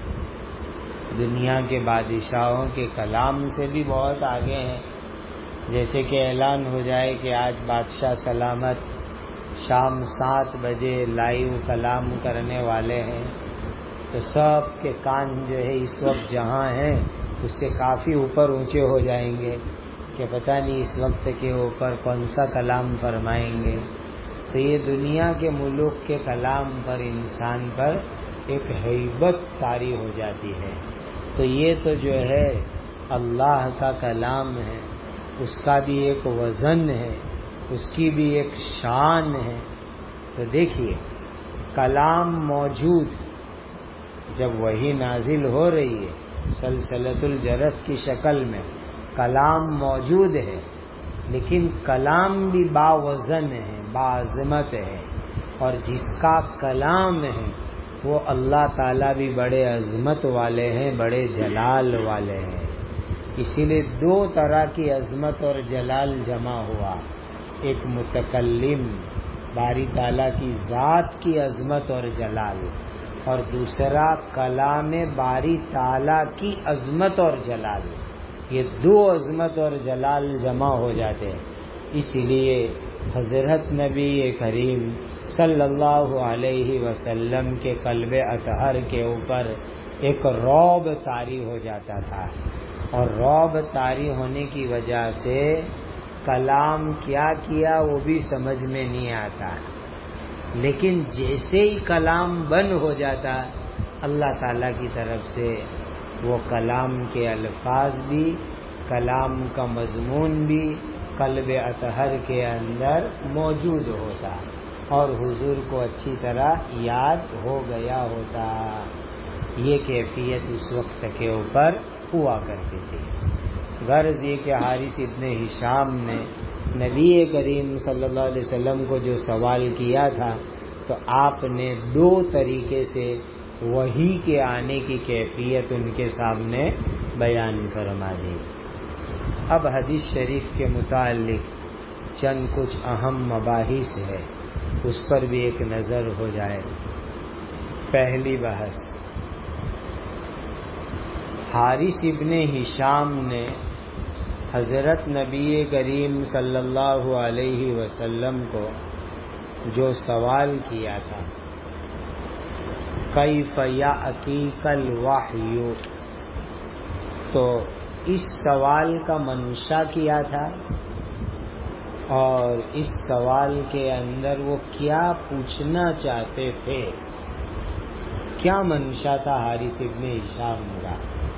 دنیا کے بادشاہوں کے کلام سے بھی بہت آگے ہیں۔ جیسے کہ اعلان ہو جائے کہ آج بادشاہ سلامت شام سات بجے لائیو کلام کرنے والے ہیں، تو سب کے کان جو ہے اس وقت جہاں ہیں اس سے کافی اوپر اونچے ہو جائیں گے کہ پتہ نہیں اس وقت کے اوپر کون سا کلام فرمائیں گے۔ تو یہ دنیا کے ملوک کے کلام پر انسان پر ایک ہیبت طاری ہو جاتی ہے۔ تو یہ تو جو ہے اللہ کا کلام ہے، اس کا بھی ایک وزن ہے، اس کی بھی ایک شان ہے۔ تو دیکھیے، کلام موجود، جب وحی نازل ہو رہی ہے سلسلۃ الجرس کی شکل میں، کلام موجود ہے، لیکن کلام بھی باوزن ہے، باعظمت ہے، اور جس کا کلام ہے وہ اللہ تعالیٰ بھی بڑے عظمت والے ہیں، بڑے جلال والے ہیں۔ اسی لیے دو طرح کی عظمت اور جلال جمع ہوا، ایک متکلم باری تعالیٰ کی ذات کی عظمت اور جلال، اور دوسرا کلام باری تعالیٰ کی عظمت اور جلال۔ یہ دو عظمت اور جلال جمع ہو جاتے ہیں، اس لیے حضرت نبی کریم صلی اللہ علیہ وسلم کے قلب اطہر کے اوپر ایک رعب طاری ہو جاتا تھا، اور رعب طاری ہونے کی وجہ سے کلام کیا کیا وہ بھی سمجھ میں نہیں آتا، لیکن جیسے ہی کلام بند ہو جاتا اللہ تعالیٰ کی طرف سے وہ کلام کے الفاظ بھی، کلام کا مضمون بھی قلب اطہر کے اندر موجود ہوتا اور حضور کو اچھی طرح یاد ہو گیا ہوتا۔ یہ کیفیت اس وقت کے اوپر ہوا کرتی تھی۔ غرض یہ کہ حارث ابن ہشام نے نبی کریم صلی اللہ علیہ وسلم کو جو سوال کیا تھا تو آپ نے دو طریقے سے وحی کے آنے کی کیفیت ان کے سامنے بیان فرما دی۔ اب حدیث شریف کے متعلق چند کچھ اہم مباحث ہے، اس پر بھی ایک نظر ہو جائے۔ پہلی بحث، حارث ابن ہشام نے حضرت نبی کریم صلی اللہ علیہ وسلم کو جو سوال کیا تھا کیف یأتیک الوحی، تو اس سوال کا منشا کیا تھا اور اس سوال کے اندر وہ کیا پوچھنا چاہتے تھے، کیا منشا تھا حارث ابن ہشام کا۔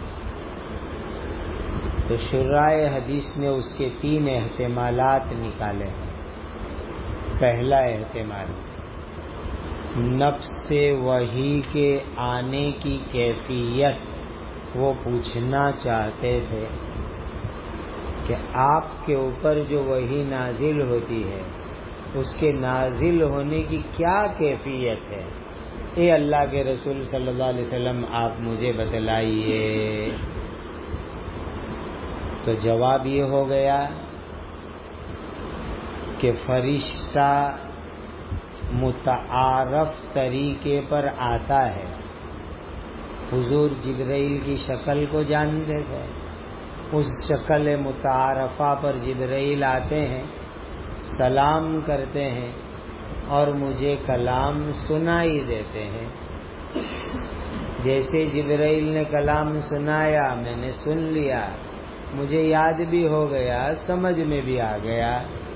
تو شرائع حدیث نے اس کے تین احتمالات نکالے ہیں۔ پہلا احتمال، نفس وحی کے آنے کی کیفیت وہ پوچھنا چاہتے تھے کہ آپ کے اوپر جو وحی نازل ہوتی ہے اس کے نازل ہونے کی کیا کیفیت ہے، اے اللہ کے رسول صلی اللہ علیہ وسلم آپ مجھے بتلائیے۔ تو جواب یہ ہو گیا کہ فرشتہ متعارف طریقے پر آتا ہے۔ حضور جبرائیل کی شکل کو جانتے تھے، اس شکل متعارفہ پر جبرائیل آتے ہیں، سلام کرتے ہیں اور مجھے کلام سنائی دیتے ہیں۔ جیسے جبرائیل نے کلام سنایا میں نے سن لیا، مجھے یاد بھی ہو گیا، سمجھ میں بھی آ گیا۔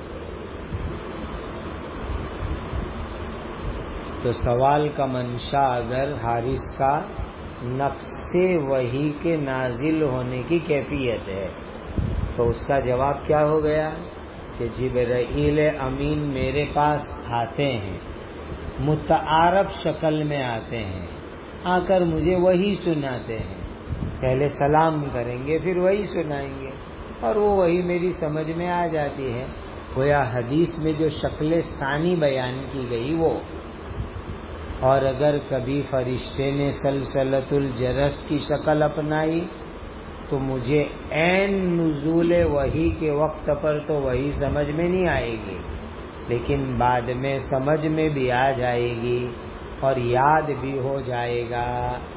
تو سوال کا منشا اگر حارث کا نفس وحی کے نازل ہونے کی کیفیت ہے تو اس کا جواب کیا ہو گیا کہ جبرائیل امین میرے پاس آتے ہیں، متعارف شکل میں آتے ہیں، آ کر مجھے وحی سناتے ہیں۔ پہلے سلام کریں گے پھر وحی سنائیں گے اور وہ وحی میری سمجھ میں آ جاتی ہے۔ گویا حدیث میں جو شکل ثانی بیان کی گئی وہ، اور اگر کبھی فرشتے نے سلسلۃ الجرس کی شکل اپنائی تو مجھے عین نزول وحی کے وقت پر تو وحی سمجھ میں نہیں آئے گی، لیکن بعد میں سمجھ میں بھی آ جائے گی اور یاد بھی ہو جائے گا۔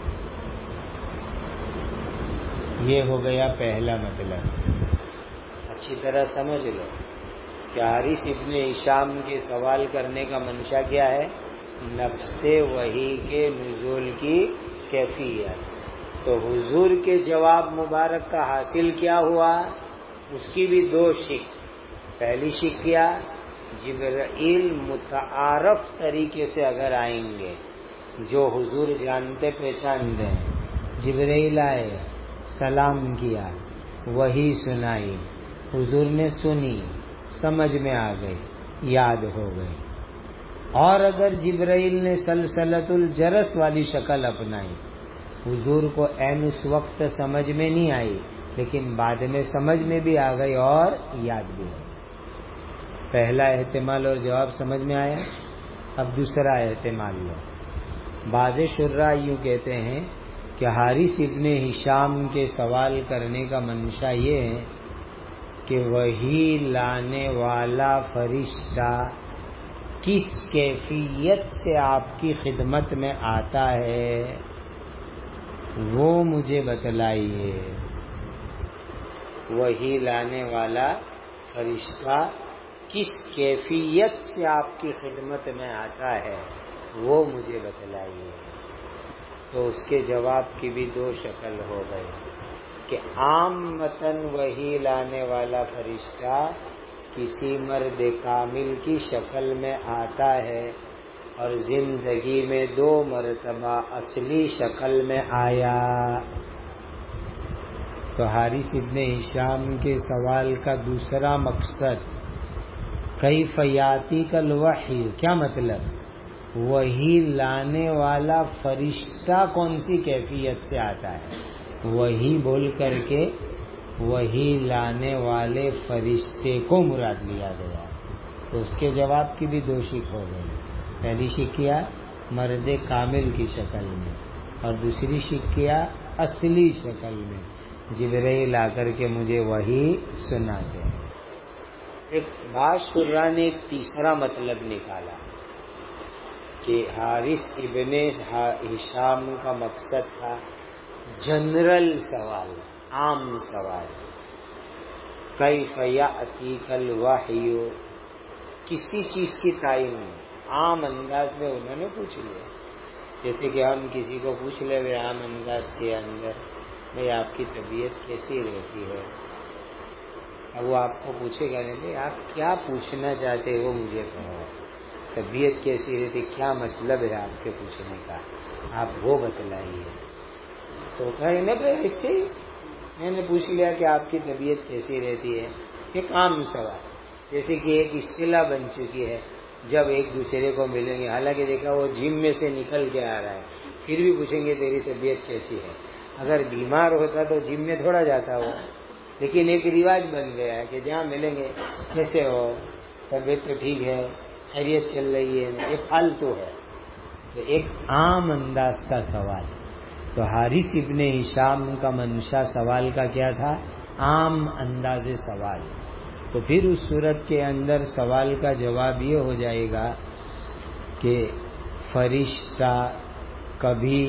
یہ ہو گیا پہلا مطلب۔ اچھی طرح سمجھ لو کہ حارث ابن ہشام کے سوال کرنے کا منشا کیا ہے، نفس وحی کے نزول کی کیفیت۔ تو حضور کے جواب مبارک کا حاصل کیا ہوا، اس کی بھی دو شک۔ پہلی شک کیا، جبرائیل متعارف طریقے سے اگر آئیں گے جو حضور جانتے پہچانتے ہیں، جبرائیل آئے، سلام کیا، وحی سنائی، حضور نے سنی، سمجھ میں آ گئی، یاد ہو گئی۔ اور اگر جبرائیل نے سلسلۃ الجرس والی شکل اپنائی، حضور کو عین اس وقت سمجھ میں نہیں آئی لیکن بعد میں سمجھ میں بھی آ گئی اور یاد بھی ہو۔ پہلا احتمال اور جواب سمجھ میں آیا۔ اب دوسرا احتمال لو۔ بعض شراح یوں کہتے ہیں کہ حارث ابن ہشام کے سوال کرنے کا منشا یہ ہے کہ وحی لانے والا فرشتہ کس کیفیت سے آپ کی خدمت میں آتا ہے وہ مجھے بتلائیے۔ وحی لانے والا فرشتہ کس کیفیت سے آپ کی خدمت میں آتا ہے وہ مجھے بتلائیے۔ تو اس کے جواب کی بھی دو شکل ہو گئی کہ عام متن وحی لانے والا فرشتہ کسی مرد کامل کی شکل میں آتا ہے اور زندگی میں دو مرتبہ اصلی شکل میں آیا۔ تو حارث ابن ہشام کے سوال کا دوسرا مقصد کیف یاتیک الوحی، کیا مطلب، وحی لانے والا فرشتہ کون سی کیفیت سے آتا ہے۔ وحی بول کر کے وہی لانے والے فرشتے کو مراد لیا گیا. تو اس کے جواب کی بھی دو شک ہو گئی. پہلی شک کیا مرد کامل کی شکل میں، اور دوسری شک کیا اصلی شکل میں جبرائیل آ کر کے مجھے وہی سناتے ہیں. ایک بعض شرح نے ایک تیسرا مطلب نکالا کہ حارث ابن ہشام کا مقصد تھا جنرل سوال، عام سوال. کیف یأتیک الوحی، کسی چیز کی تعین نہیں، عام انداز میں انہوں نے پوچھ لیا. جیسے کہ ہم کسی کو پوچھ لے ہوئے عام انداز کے اندر بھئی آپ کی طبیعت کیسی رہتی ہے. اب وہ آپ کو پوچھے گا نہیں بھئی آپ کیا پوچھنا چاہتے وہ مجھے کہو، طبیعت کیسی رہتی کیا مطلب ہے آپ کے پوچھنے کا، آپ وہ بتلائیے. تو کہیں نا بھائی ایسے ہی میں نے پوچھ لیا کہ آپ کی طبیعت کیسی رہتی ہے. ایک عام سوال، جیسے کہ ایک اصطلاح بن چکی ہے جب ایک دوسرے کو ملیں گے، حالانکہ دیکھا وہ جم میں سے نکل کے آ رہا ہے پھر بھی پوچھیں گے تیری طبیعت کیسی ہے. اگر بیمار ہوتا تو جم میں تھوڑا جاتا وہ، لیکن ایک رواج بن گیا ہے کہ جہاں ملیں گے کیسے ہو، طبیعت تو ٹھیک ہے، خیریت چل رہی ہے. یہ فالتو ہے. تو ایک عام انداز کا سوال. تو حارث ابن ہشام کا منشا سوال کا کیا تھا؟ عام انداز سوال. تو پھر اس صورت کے اندر سوال کا جواب یہ ہو جائے گا کہ فرشتہ کبھی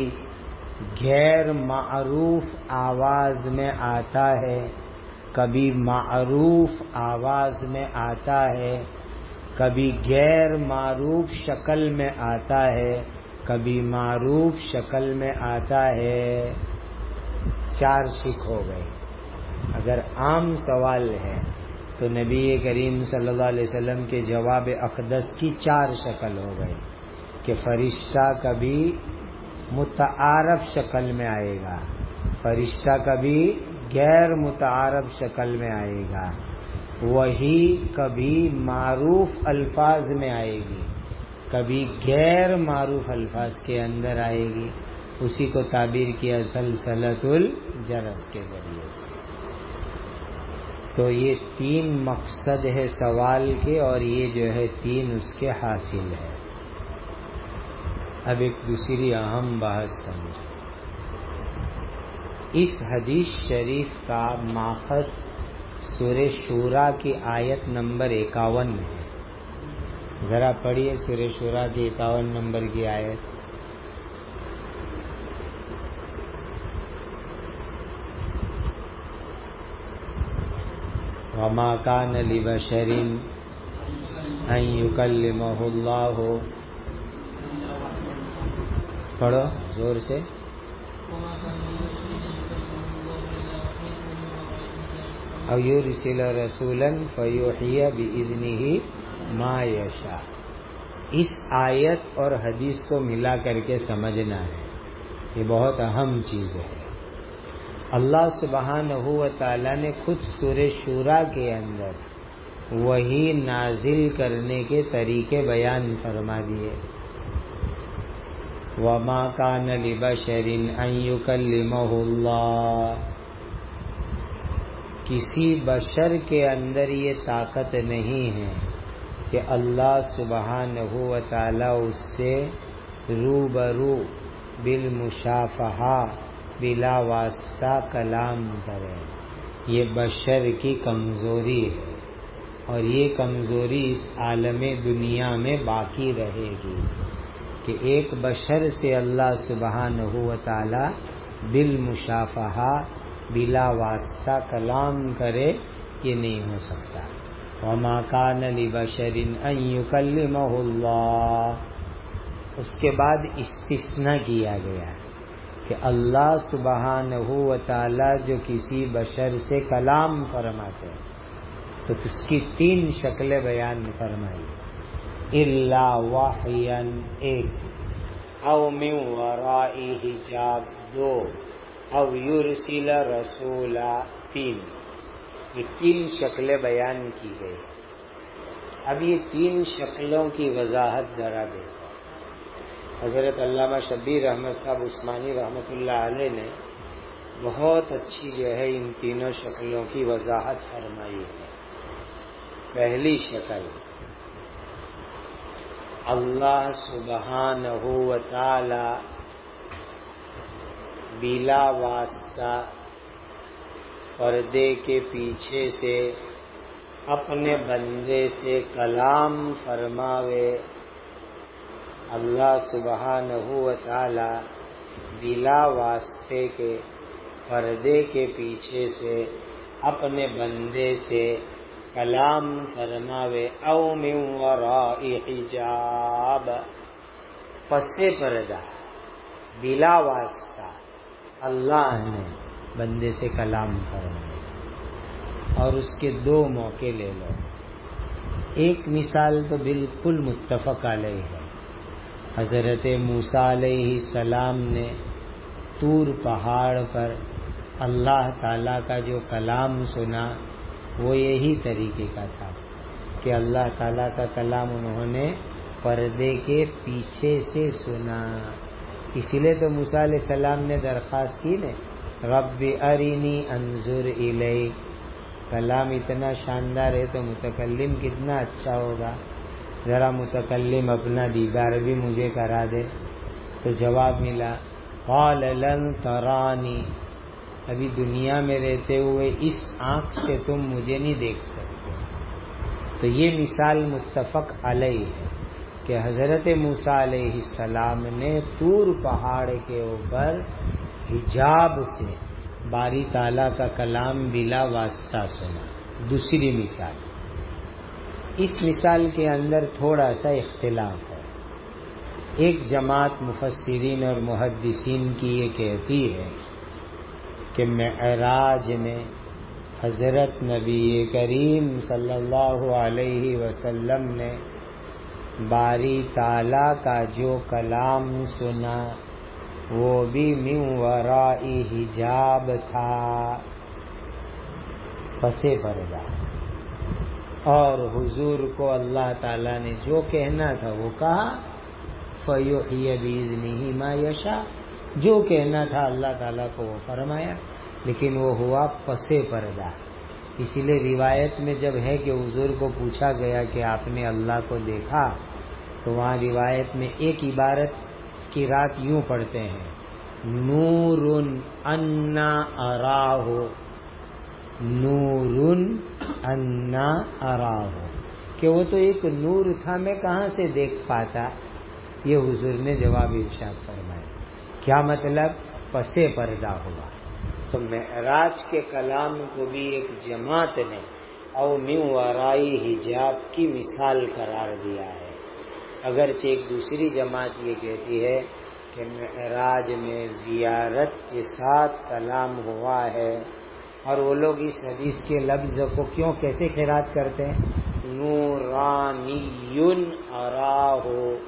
غیر معروف آواز میں آتا ہے، کبھی معروف آواز میں آتا ہے، کبھی غیر معروف شکل میں آتا ہے، کبھی معروف شکل میں آتا ہے. چار شک ہو گئے. اگر عام سوال ہے تو نبی کریم صلی اللہ علیہ وسلم کے جواب اقدس کی چار شکل ہو گئی کہ فرشتہ کبھی متعارف شکل میں آئے گا، فرشتہ کبھی غیر متعارف شکل میں آئے گا، وہی کبھی معروف الفاظ میں آئے گی، کبھی غیر معروف الفاظ کے اندر آئے گی. اسی کو تعبیر کیا سلسلۃ الجرس کے ذریعے سے. تو یہ تین مقصد ہے سوال کے، اور یہ جو ہے تین اس کے حاصل ہے. اب ایک دوسری اہم بحث سمجھیں. اس حدیث شریف کا ماخذ سورہ شورى کی آیت نمبر اکاون ہے. ذرا پڑھیے سورہ شورى کی اکاون نمبر کی آیت. وما كان لبشر ان يكلمه الله، پڑھو زور سے. او يرسل رسولا فيوحي بإذنه ما يشاء. اس آیت اور حدیث کو ملا کر کے سمجھنا ہے، یہ بہت اہم چیز ہے. اللہ سبحانہ و تعالی نے خود سورہ شورى کے اندر وحی نازل کرنے کے طریقے بیان فرما دیے. وما كان لبشر ان يكلمه اللہ، کسی بشر کے اندر یہ طاقت نہیں ہے کہ اللہ سبحانہ و تعالی اس سے روبرو بالمشافہہ بلا واسطہ کلام کرے. یہ بشر کی کمزوری ہے، اور یہ کمزوری اس عالم دنیا میں باقی رہے گی کہ ایک بشر سے اللہ سبحانہ و تعالی بالمشافہہ بلا واسطہ کلام کرے، یہ نہیں ہو سکتا. وما كان لبشر ان يكلمه اللہ. اس کے بعد استثناء کیا گیا کہ اللہ سبحانہ و تعالی جو کسی بشر سے کلام فرماتے ہیں تو اس کی تین شکلیں بیان فرمائی. الا وحیا ایک، او من وراء حجاب دو، او یرسل رسولا تین. یہ تین شکلیں بیان کی گئی. اب یہ تین شکلوں کی وضاحت ذرا دیکھو. حضرت علامہ شبیر احمد صاحب عثمانی رحمۃ اللہ علیہ نے بہت اچھی جو ہے ان تینوں شکلوں کی وضاحت فرمائی ہے۔ پہلی شکل اللہ سبحانہ و تعالی بلا واسطہ پردے کے پیچھے سے اپنے بندے سے کلام فرماوے۔ اللہ سبحانہ و تعالی بلا واسطے کے پردے کے پیچھے سے اپنے بندے سے کلام فرماوے۔ او من وراء حجاب، پس پردہ بلا واسطہ اللہ نے بندے سے کلام فرمایا۔ اور اس کے دو موقع لے لو۔ ایک مثال تو بالکل متفق علیہ ہے، حضرت موسیٰ علیہ السلام نے طور پہاڑ پر اللہ تعالیٰ کا جو کلام سنا وہ یہی طریقے کا تھا کہ اللہ تعالیٰ کا کلام انہوں نے پردے کے پیچھے سے سنا۔ اسی لیے تو موسیٰ علیہ السلام نے درخواست کی نا، رب ارینی انظر الیک۔ کلام اتنا شاندار ہے تو متکلم کتنا اچھا ہوگا، ذرا متکلم اپنا دیدار بھی مجھے کرا دے۔ تو جواب ملا، قال لن ترانی، ابھی دنیا میں رہتے ہوئے اس آنکھ سے تم مجھے نہیں دیکھ سکتے۔ تو یہ مثال متفق علیہ ہے کہ حضرت موسیٰ علیہ السلام نے طور پہاڑ کے اوپر حجاب سے باری تعالیٰ کا کلام بلا واسطہ سنا۔ دوسری مثال، اس مثال کے اندر تھوڑا سا اختلاف ہے۔ ایک جماعت مفسرین اور محدثین کی یہ کہتی ہے کہ معراج میں حضرت نبی کریم صلی اللہ علیہ وسلم نے باری تعالیٰ کا جو کلام سنا وہ بھی من وراء حجاب تھا، پس پردہ، اور حضور کو اللہ تعالیٰ نے جو کہنا تھا وہ کہا، فَيُحْيِي بِإِذْنِهِ مَا يَشَاءُ، جو کہنا تھا اللہ تعالیٰ کو وہ فرمایا، لیکن وہ ہوا پس پردہ۔ اسی لیے روایت میں جب ہے کہ حضور کو پوچھا گیا کہ آپ نے اللہ کو دیکھا، تو وہاں روایت میں ایک عبارت کی رات یوں پڑھتے ہیں، نور انا اراہ، نور انا اراہ، کہ وہ تو ایک نور تھا، میں کہاں سے دیکھ پاتا۔ یہ حضور نے جواب ارشاد فرمایا، کیا مطلب؟ پس پردہ ہوا۔ تو معراج کے کلام کو بھی ایک جماعت نے او من ورائی حجاب کی مثال قرار دیا ہے، اگرچہ ایک دوسری جماعت یہ کہتی ہے کہ معراج میں زیارت کے ساتھ کلام ہوا ہے، اور وہ لوگ اس حدیث کے لفظ کو کیوں کیسے قرات کرتے ہیں، نورانی اراہ،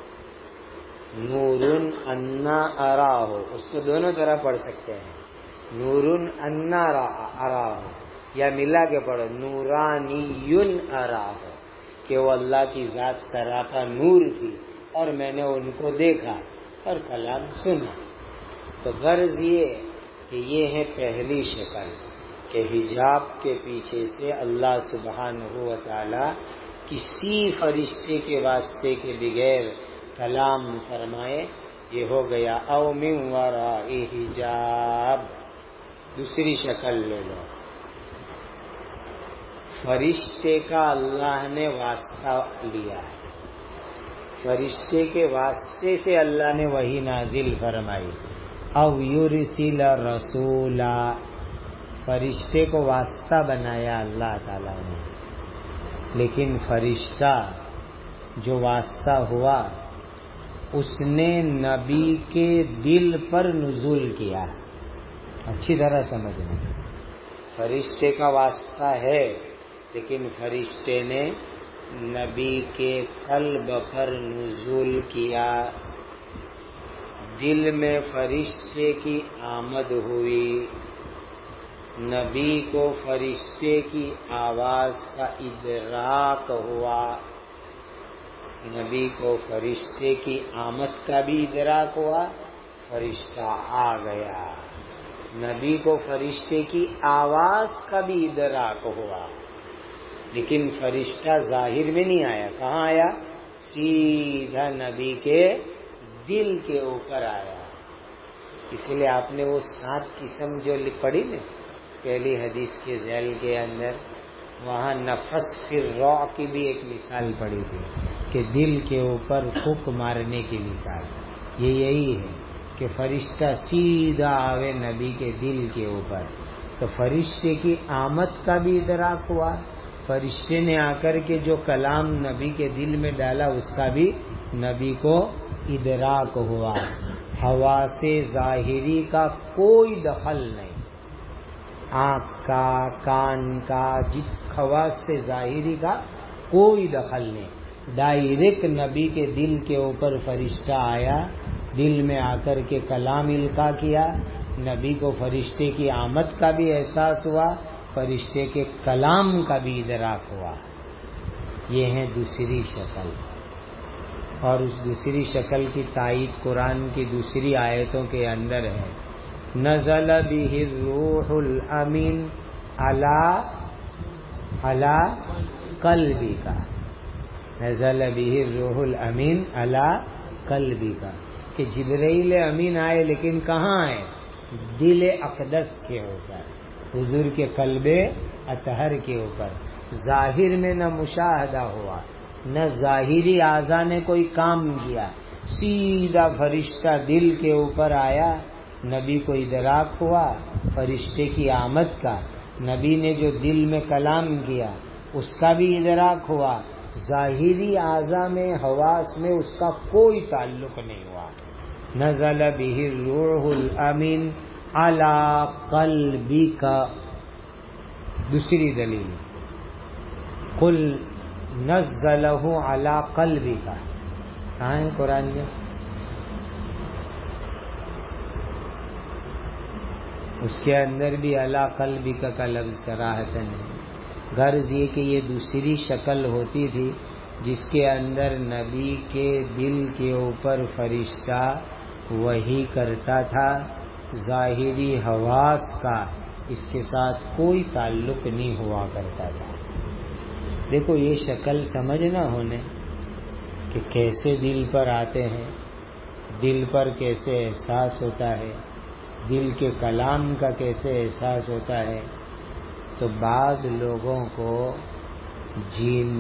نور انا اراہ، اس کو دونوں طرح پڑھ سکتے ہیں، نور انا اراہ، یا ملا کے پڑھو نورانی اراہ، کہ وہ اللہ کی ذات سراپا نور تھی اور میں نے ان کو دیکھا اور کلام سنا۔ تو غرض یہ کہ یہ ہے پہلی شکل کہ حجاب کے پیچھے سے اللہ سبحانہ و تعالی کسی فرشتے کے واسطے کے بغیر کلام فرمائے، یہ ہو گیا او من وراء حجاب۔ دوسری شکل لے لو، فرشتے کا اللہ نے واسطہ لیا ہے، فرشتے کے واسطے سے اللہ نے وحی نازل فرمائی، او یرسل رسولا، فرشتے کو واسطہ بنایا اللہ تعالیٰ نے، لیکن فرشتہ جو واسطہ ہوا اس نے نبی کے دل پر نزول کیا۔ اچھی طرح سمجھنا، فرشتے کا واسطہ ہے لیکن فرشتے نے نبی کے قلب پر نزول کیا، دل میں فرشتے کی آمد ہوئی، نبی کو فرشتے کی آواز کا ادراک ہوا، نبی کو فرشتے کی آمد کا بھی ادراک ہوا، فرشتہ آ گیا۔ نبی کو فرشتے کی آواز کا بھی ادراک ہوا، لیکن فرشتہ ظاہر میں نہیں آیا. کہاں آیا؟ سیدھا نبی کے دل کے اوپر آیا. اس لیے آپ نے وہ سات قسم جو پڑھی نا پہلی حدیث کے ذیل کے اندر، وہاں نفس فی الروع کی بھی ایک مثال پڑی تھی کہ دل کے اوپر پھوک مارنے کی مثال. یہ یہی ہے کہ فرشتہ سیدھا آوے نبی کے دل کے اوپر. تو فرشتے کی آمد کا بھی ادراک ہوا، فرشتے نے آ کر کے جو کلام نبی کے دل میں ڈالا اس کا بھی نبی کو ادراک ہوا. حواس ظاہری کا کوئی دخل نہیں، آنکھ کا، کان کا، جت حواس سے ظاہری کا کوئی دخل نہیں. ڈائریکٹ نبی کے دل کے اوپر فرشتہ آیا، دل میں آ کر کے کلام القاء کیا. نبی کو فرشتے کی آمد کا بھی احساس ہوا، فرشتے کے کلام کا بھی ادراک ہوا. یہ ہے دوسری شکل. اور اس دوسری شکل کی تائید قرآن کی دوسری آیتوں کے اندر ہے. نزل بہ الروح الامین علی علی قلبک، نزل بہ الروح الامین علی قلبک، کہ جبرائیل امین آئے، لیکن کہاں آئے؟ دل اقدس کے اوپر، حضور کے قلب اطہر کے اوپر. ظاہر میں نہ مشاہدہ ہوا، نہ ظاہری اعضاء نے کوئی کام کیا، سیدھا فرشتہ دل کے اوپر آیا. نبی کو ادراک ہوا فرشتے کی آمد کا، نبی نے جو دل میں کلام کیا اس کا بھی ادراک ہوا. ظاہری اعضاء میں، حواس میں اس کا کوئی تعلق نہیں ہوا. نزل بہ الروح الامین علی قلبک. دوسری دلیل قل نزلہ علی قلبک، کہاں ہے قرآن میں؟ اس کے اندر بھی علی قلبک کا لفظ صراحتاً ہے. غرض یہ کہ یہ دوسری شکل ہوتی تھی جس کے اندر نبی کے دل کے اوپر فرشتہ وحی کرتا تھا. ظاہری حواس کا اس کے ساتھ کوئی تعلق نہیں ہوا کرتا تھا. دیکھو یہ شکل سمجھنا ہونے کہ کیسے دل پر آتے ہیں، دل پر کیسے احساس ہوتا ہے، دل کے کلام کا کیسے احساس ہوتا ہے. تو بعض لوگوں کو جن،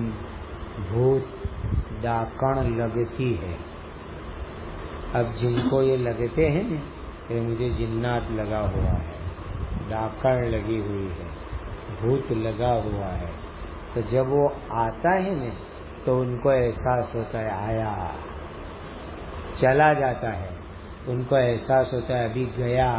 بھوت، ڈاکن لگتی ہے. اب جن کو یہ لگتے ہیں نا کہ مجھے جنات لگا ہوا ہے، ڈاکن لگی ہوئی ہے، بھوت لگا ہوا ہے، تو جب وہ آتا ہے نا تو ان کو احساس ہوتا ہے آیا، چلا جاتا ہے ان کو احساس ہوتا ہے ابھی گیا.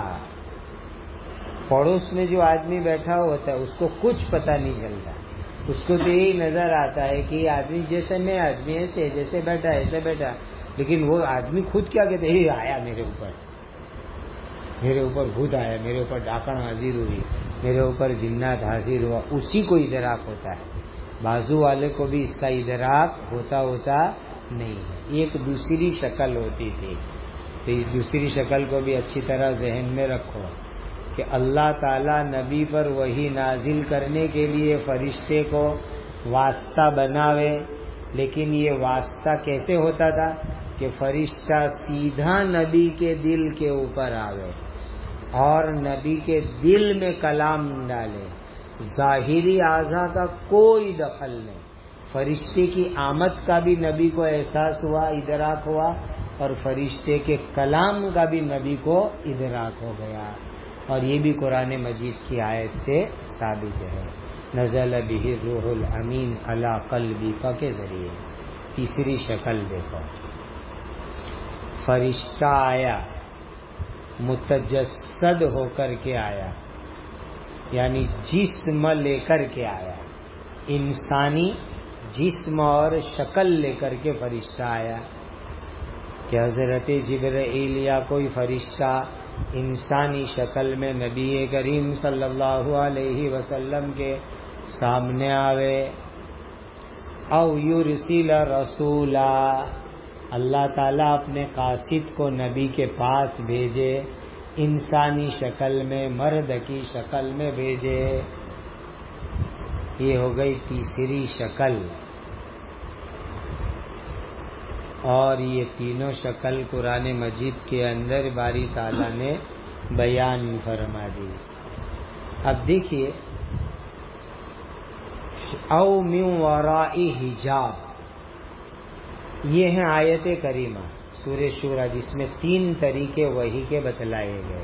پڑوس میں جو آدمی بیٹھا ہوتا ہے اس کو کچھ پتہ نہیں چلتا، اس کو تو یہی نظر آتا ہے کہ آدمی جیسے میں آدمی ایسے جیسے بیٹھا ایسے بیٹھا، لیکن وہ آدمی خود کیا کہتے ہیں آیا میرے اوپر، میرے اوپر بھوت آیا، میرے اوپر ڈاکن حاضر ہوئی، میرے اوپر جنات حاضر ہوا. اسی کو ادراک ہوتا ہے. بازو والے کو بھی اس کا ادراک ہوتا ہوتا نہیں ہے. ایک دوسری شکل ہوتی تھی. تو اس دوسری شکل کو بھی اچھی طرح ذہن میں رکھو کہ اللہ تعالیٰ نبی پر وحی نازل کرنے کے لیے فرشتے کو واسطہ بناوے، لیکن یہ واسطہ کیسے ہوتا تھا کہ فرشتہ سیدھا نبی کے دل کے اوپر آوے اور نبی کے دل میں کلام ڈالے. ظاہری اعضاء کا کوئی دخل نہیں. فرشتے کی آمد کا بھی نبی کو احساس ہوا، ادراک ہوا، اور فرشتے کے کلام کا بھی نبی کو ادراک ہو گیا. اور یہ بھی قرآن مجید کی آیت سے ثابت ہے. نزل بہ الروح الامین علی قلبک کے ذریعے. تیسری شکل دیکھو، فرشتہ آیا، متجسد ہو کر کے آیا، یعنی جسم لے کر کے آیا، انسانی جسم اور شکل لے کر کے فرشتہ آیا. کہ حضرت جبرائیل یا کوئی فرشتہ انسانی شکل میں نبی کریم صلی اللہ علیہ وسلم کے سامنے آوے. او یرسل رسولا، اللہ تعالیٰ اپنے قاصد کو نبی کے پاس بھیجے. انسانی شکل میں، مرد کی شکل میں بھیجے. یہ ہو گئی تیسری شکل. اور یہ تینوں شکل قرآن مجید کے اندر باری تعالیٰ نے بیان فرما دی. اب دیکھیے، او من ورائی حجاب، یہ ہیں آیت کریمہ سورہ شورى، جس میں تین طریقے وحی کے بتلائے گئے.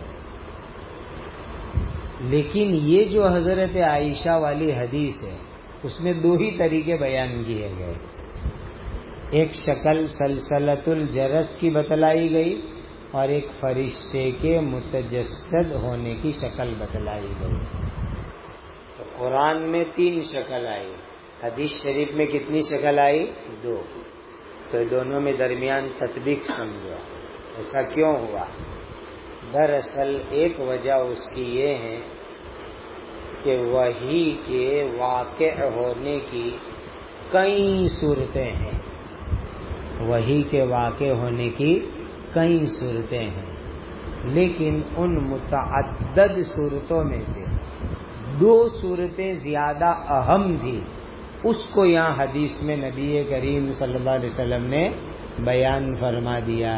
لیکن یہ جو حضرت عائشہ والی حدیث ہے اس میں دو ہی طریقے بیان کیے گئے. ایک شکل سلسلۃ الجرس کی بتلائی گئی اور ایک فرشتے کے متجسد ہونے کی شکل بتلائی گئی. تو قرآن میں تین شکل آئی، حدیث شریف میں کتنی شکل آئی؟ دو. تو دونوں میں درمیان تطبیق سمجھو. ایسا کیوں ہوا؟ دراصل ایک وجہ اس کی یہ ہے کہ وحی کے واقع ہونے کی کئی صورتیں ہیں. وحی کے واقع ہونے کی کئی صورتیں ہیں، لیکن ان متعدد صورتوں میں سے دو صورتیں زیادہ اہم تھی. اس کو یہاں حدیث میں نبی کریم صلی اللہ علیہ وسلم نے بیان فرما دیا.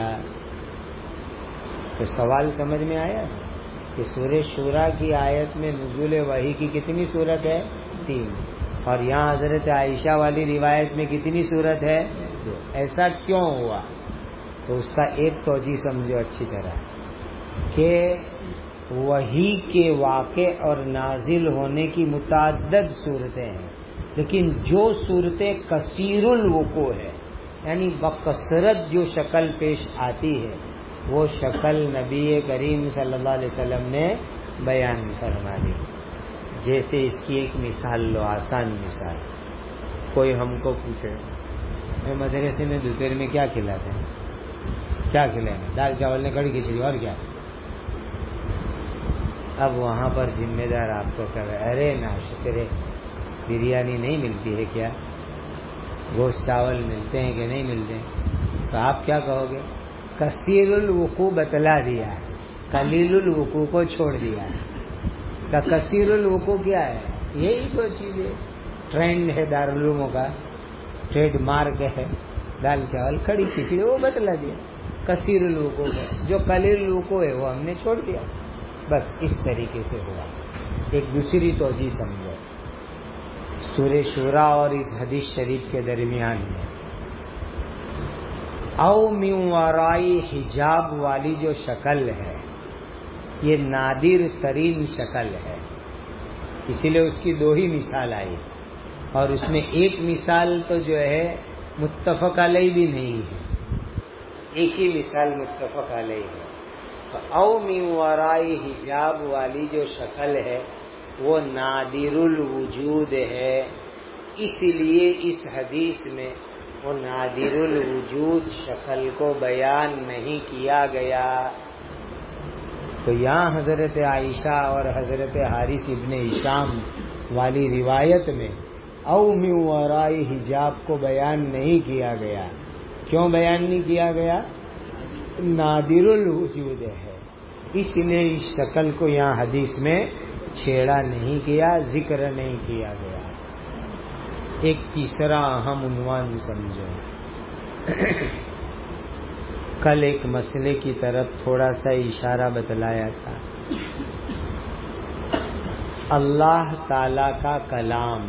تو سوال سمجھ میں آیا کہ سورہ شورى کی آیت میں نزول وحی کی کتنی صورت ہے؟ تین. اور یہاں حضرت عائشہ والی روایت میں کتنی صورت ہے؟ دو. ایسا کیوں ہوا؟ تو اس کا ایک توجہ سمجھو اچھی طرح کہ وحی کے واقع اور نازل ہونے کی متعدد صورتیں ہیں، لیکن جو صورتیں کثیر الوقوع ہے، یعنی بکثرت جو شکل پیش آتی ہے، وہ شکل نبی کریم صلی اللہ علیہ وسلم نے بیان فرما دی. جیسے اس کی ایک مثال لو، آسان مثال. کوئی ہم کو پوچھے میں مدرسے میں دوپہر میں کیا کھلاتے ہیں؟ کیا کھلائیں گے؟ دال چاول نے کڑی کھچڑی، اور کیا؟ اب وہاں پر ذمہ دار آپ کو کہے ارے نا شکرے، بریانی نہیں ملتی ہے کیا؟ گوشت چاول ملتے ہیں کہ نہیں ملتے ہیں؟ تو آپ کیا کہو گے؟ کثیر الوقوع بتلا دیا ہے، قلیل الوقوع کو چھوڑ دیا ہے. کا کثیر الوقوع کیا ہے؟ یہی تو چیز ہے، ٹرینڈ ہے دارالعلوموں کا، ٹریڈ مارک ہے دال چاول کڑی کھچڑی، وہ بتلا دیا. کثیر الوقوع ہے، جو قلیل الوقوع ہے وہ ہم نے چھوڑ دیا. بس اس طریقے سے ہوا. ایک دوسری توجہ سمجھو سورہ شورى اور اس حدیث شریف کے درمیان میں او من ورائی حجاب والی جو شکل ہے یہ نادر ترین شکل ہے، اسی لیے اس کی دو ہی مثال آئی. اور اس میں ایک مثال تو جو ہے متفق علیہ بھی نہیں ہے، ایک ہی مثال متفق علیہ ہے. تو او من ورائی حجاب والی جو شکل ہے وہ نادر الوجود ہے، اس لیے اس حدیث میں وہ نادر الوجود شکل کو بیان نہیں کیا گیا. تو یہاں حضرت عائشہ اور حضرت حارث ابن ہشام والی روایت میں او من ورائی حجاب کو بیان نہیں کیا گیا. کیوں بیان نہیں کیا گیا؟ نادر الوجود ہے، اس لیے اس شکل کو یہاں حدیث میں چھیڑا نہیں کیا، ذکر نہیں کیا گیا. ایک تیسرا اہم عنوان سمجھو. کل ایک مسئلے کی طرف تھوڑا سا اشارہ بتلایا تھا. اللہ تعالی کا کلام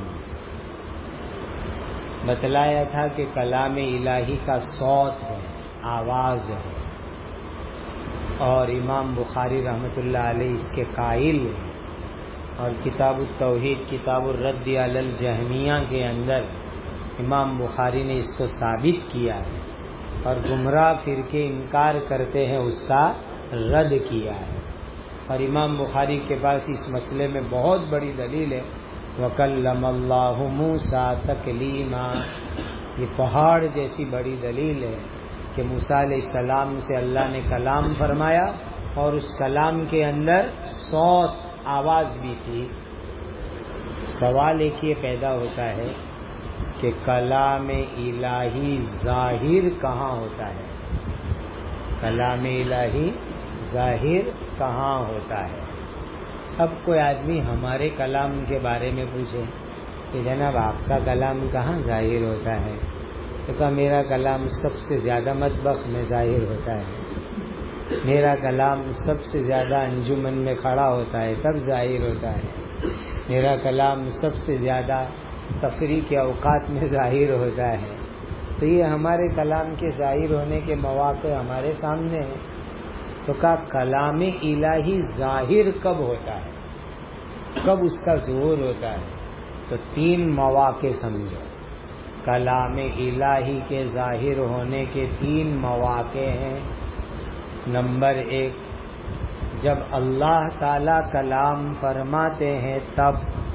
بتلایا تھا کہ کلام الہی کا صوت ہے، آواز ہے، اور امام بخاری رحمۃ اللہ علیہ اس کے قائل ہیں. اور کتاب التوحید کتاب الرد علی الجہمیہ کے اندر امام بخاری نے اس کو ثابت کیا ہے، اور گمراہ فرقے انکار کرتے ہیں اس کا رد کیا ہے. اور امام بخاری کے پاس اس مسئلے میں بہت بڑی دلیل ہے. وَكَلَّمَ اللَّهُ مُوسَىٰ تَكْلِيمًا، یہ پہاڑ جیسی بڑی دلیل ہے کہ موسیٰ علیہ السلام سے اللہ نے کلام فرمایا اور اس کلام کے اندر صوت، آواز بھی تھی. سوال ایک یہ پیدا ہوتا ہے کہ کلام الہی ظاہر کہاں ہوتا ہے؟ کلام الہی ظاہر کہاں ہوتا ہے. اب کوئی آدمی ہمارے کلام کے بارے میں پوچھے کہ جناب آپ کا کلام کہاں ظاہر ہوتا ہے، تو کہا میرا کلام سب سے زیادہ مطبخ میں ظاہر ہوتا ہے، میرا کلام سب سے زیادہ انجمن میں کھڑا ہوتا ہے تب ظاہر ہوتا ہے، میرا کلام سب سے زیادہ تفریح کے اوقات میں ظاہر ہوتا ہے. تو یہ ہمارے کلام کے ظاہر ہونے کے مواقع ہمارے سامنے ہیں. تو کہا کلام الہی ظاہر کب ہوتا ہے، کب اس کا ظہور ہوتا ہے؟ تو تین مواقع سمجھو. کلام الہی کے ظاہر ہونے کے تین مواقع ہیں. نمبر ایک، جب اللہ تعالی کلام فرماتے ہیں تب،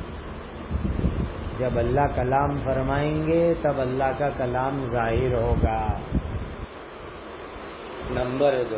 جب اللہ کلام فرمائیں گے تب اللہ کا کلام ظاہر ہوگا. نمبر دو،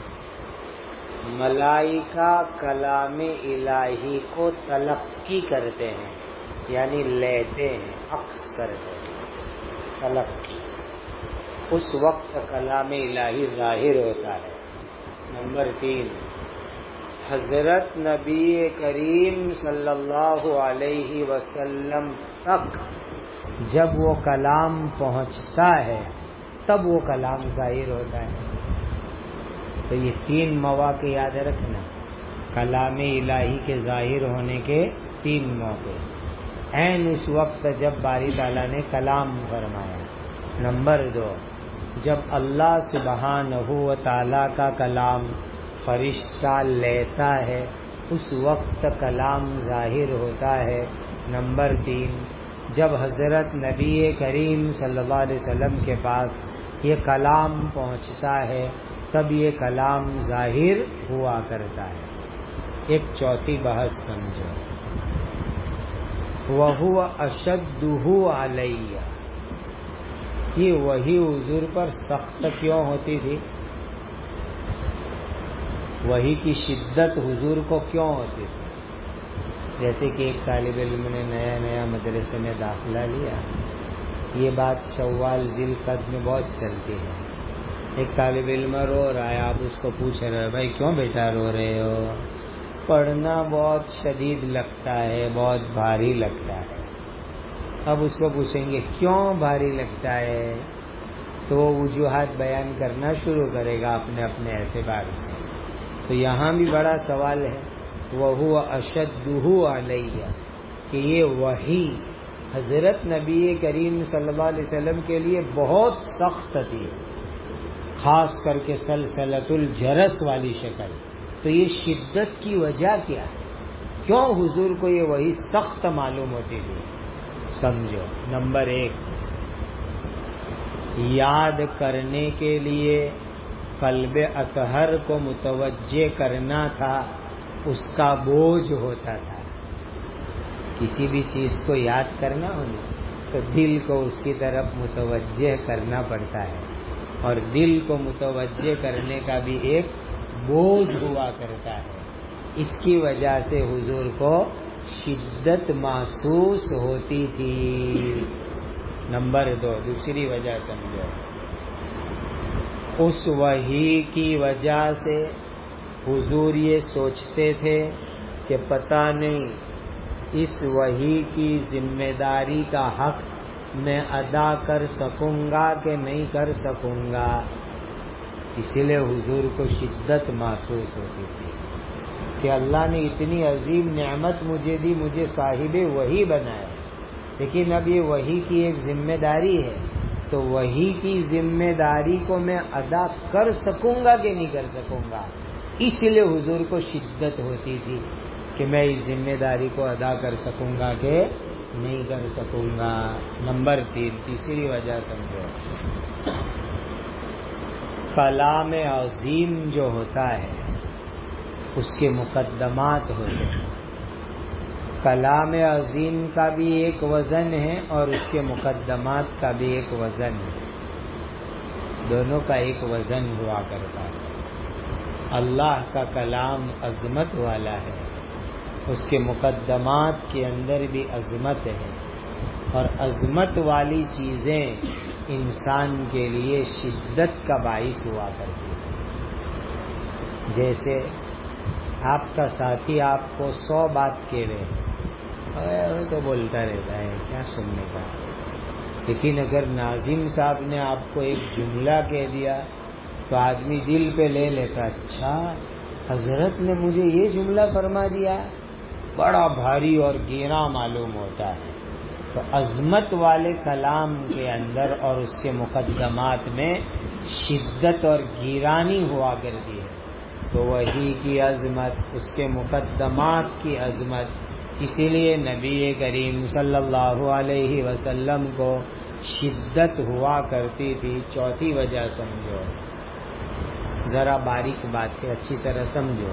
ملائکہ کلام الہی کو تلقی کرتے ہیں، یعنی لیتے ہیں، عکس کرتے ہیں، تلقی. اس وقت کلام الہی ظاہر ہوتا ہے. نمبر تین، حضرت نبی کریم صلی اللہ علیہ وسلم تک جب وہ کلام پہنچتا ہے تب وہ کلام ظاہر ہوتا ہے. تو یہ تین مواقع یاد رکھنا، کلام الہی کے ظاہر ہونے کے تین موقع، عین اس وقت جب باری تعالیٰ نے کلام فرمایا. نمبر دو، جب اللہ سبحانہ و تعالیٰ کا کلام فرشتہ لیتا ہے اس وقت کلام ظاہر ہوتا ہے. نمبر تین، جب حضرت نبی کریم صلی اللہ علیہ وسلم کے پاس یہ کلام پہنچتا ہے تب یہ کلام ظاہر ہوا کرتا ہے. ایک چوتھی بحث سمجھو، وَهُوَ أَشَدُّهُ عَلَيَّ. یہ وحی حضور پر سخت کیوں ہوتی تھی؟ وحی کی شدت حضور کو کیوں ہوتی تھی؟ جیسے کہ ایک طالب علم نے نیا نیا مدرسے میں داخلہ لیا، یہ بات شوال ذی القعدہ میں بہت چلتی ہے. ایک طالب علم رو رہا ہے، آپ اس کو پوچھ رہے ہو بھائی کیوں بیٹا رو رہے ہو؟ پڑھنا بہت شدید لگتا ہے، بہت بھاری لگتا ہے. اب اس کو پوچھیں گے کیوں بھاری لگتا ہے، تو وہ وجوہات بیان کرنا شروع کرے گا اپنے اپنے اعتبار سے. تو یہاں بھی بڑا سوال ہے، وَهُوَ أَشَدُّهُ عَلَيَّ، کہ یہ وحی حضرت نبی کریم صلی اللہ علیہ وسلم کے لیے بہت سخت تھی، خاص کر کے سلسلۃ الجرس والی شکل. تو یہ شدت کی وجہ کیا ہے؟ کیوں حضور کو یہ وحی سخت معلوم ہوتی تھی؟ سمجھو. نمبر ایک، یاد کرنے کے لیے قلب اطہر کو متوجہ کرنا تھا، اس کا بوجھ ہوتا تھا. کسی بھی چیز کو یاد کرنا ہو تو دل کو اس کی طرف متوجہ کرنا پڑتا ہے، اور دل کو متوجہ کرنے کا بھی ایک بوجھ ہوا کرتا ہے. اس کی وجہ سے حضور کو شدت محسوس ہوتی تھی. نمبر دو، دوسری وجہ سمجھو، اس وحی کی وجہ سے حضور یہ سوچتے تھے کہ پتہ نہیں اس وحی کی ذمہ داری کا حق میں ادا کر سکوں گا کہ نہیں کر سکوں گا. اسی لیے حضور کو شدت محسوس ہوتی تھی کہ اللہ نے اتنی عظیم نعمت مجھے دی، مجھے صاحب وحی بنایا، لیکن اب یہ وحی کی ایک ذمہ داری ہے، تو وحی کی ذمہ داری کو میں ادا کر سکوں گا کہ نہیں کر سکوں گا. اس لیے حضور کو شدت ہوتی تھی کہ میں اس ذمہ داری کو ادا کر سکوں گا کہ نہیں کر سکوں گا. نمبر تین، تیسری وجہ سمجھو، کلام عظیم جو ہوتا ہے اس کے مقدمات ہوتے ہیں. کلام عظیم کا بھی ایک وزن ہے اور اس کے مقدمات کا بھی ایک وزن ہے، دونوں کا ایک وزن ہوا کرتا ہے. اللہ کا کلام عظمت والا ہے، اس کے مقدمات کے اندر بھی عظمت ہے، اور عظمت والی چیزیں انسان کے لیے شدت کا باعث ہوا کرتی ہیں. جیسے آپ کا ساتھی آپ کو سو بات کہہ رہے ہیں، وہ تو بولتا رہتا ہے، کیا سننے کا. لیکن اگر ناظم صاحب نے آپ کو ایک جملہ کہہ دیا تو آدمی دل پہ لے لیتا، اچھا حضرت نے مجھے یہ جملہ فرما دیا، بڑا بھاری اور گہرا معلوم ہوتا ہے. تو عظمت والے کلام کے اندر اور اس کے مقدمات میں شدت اور گیرانی ہوا کرتی ہے. تو وحی کی عظمت، اس کے مقدمات کی عظمت، اسی لیے نبی کریم صلی اللہ علیہ وسلم کو شدت ہوا کرتی تھی. چوتھی وجہ سمجھو، ذرا باریک بات ہے، اچھی طرح سمجھو.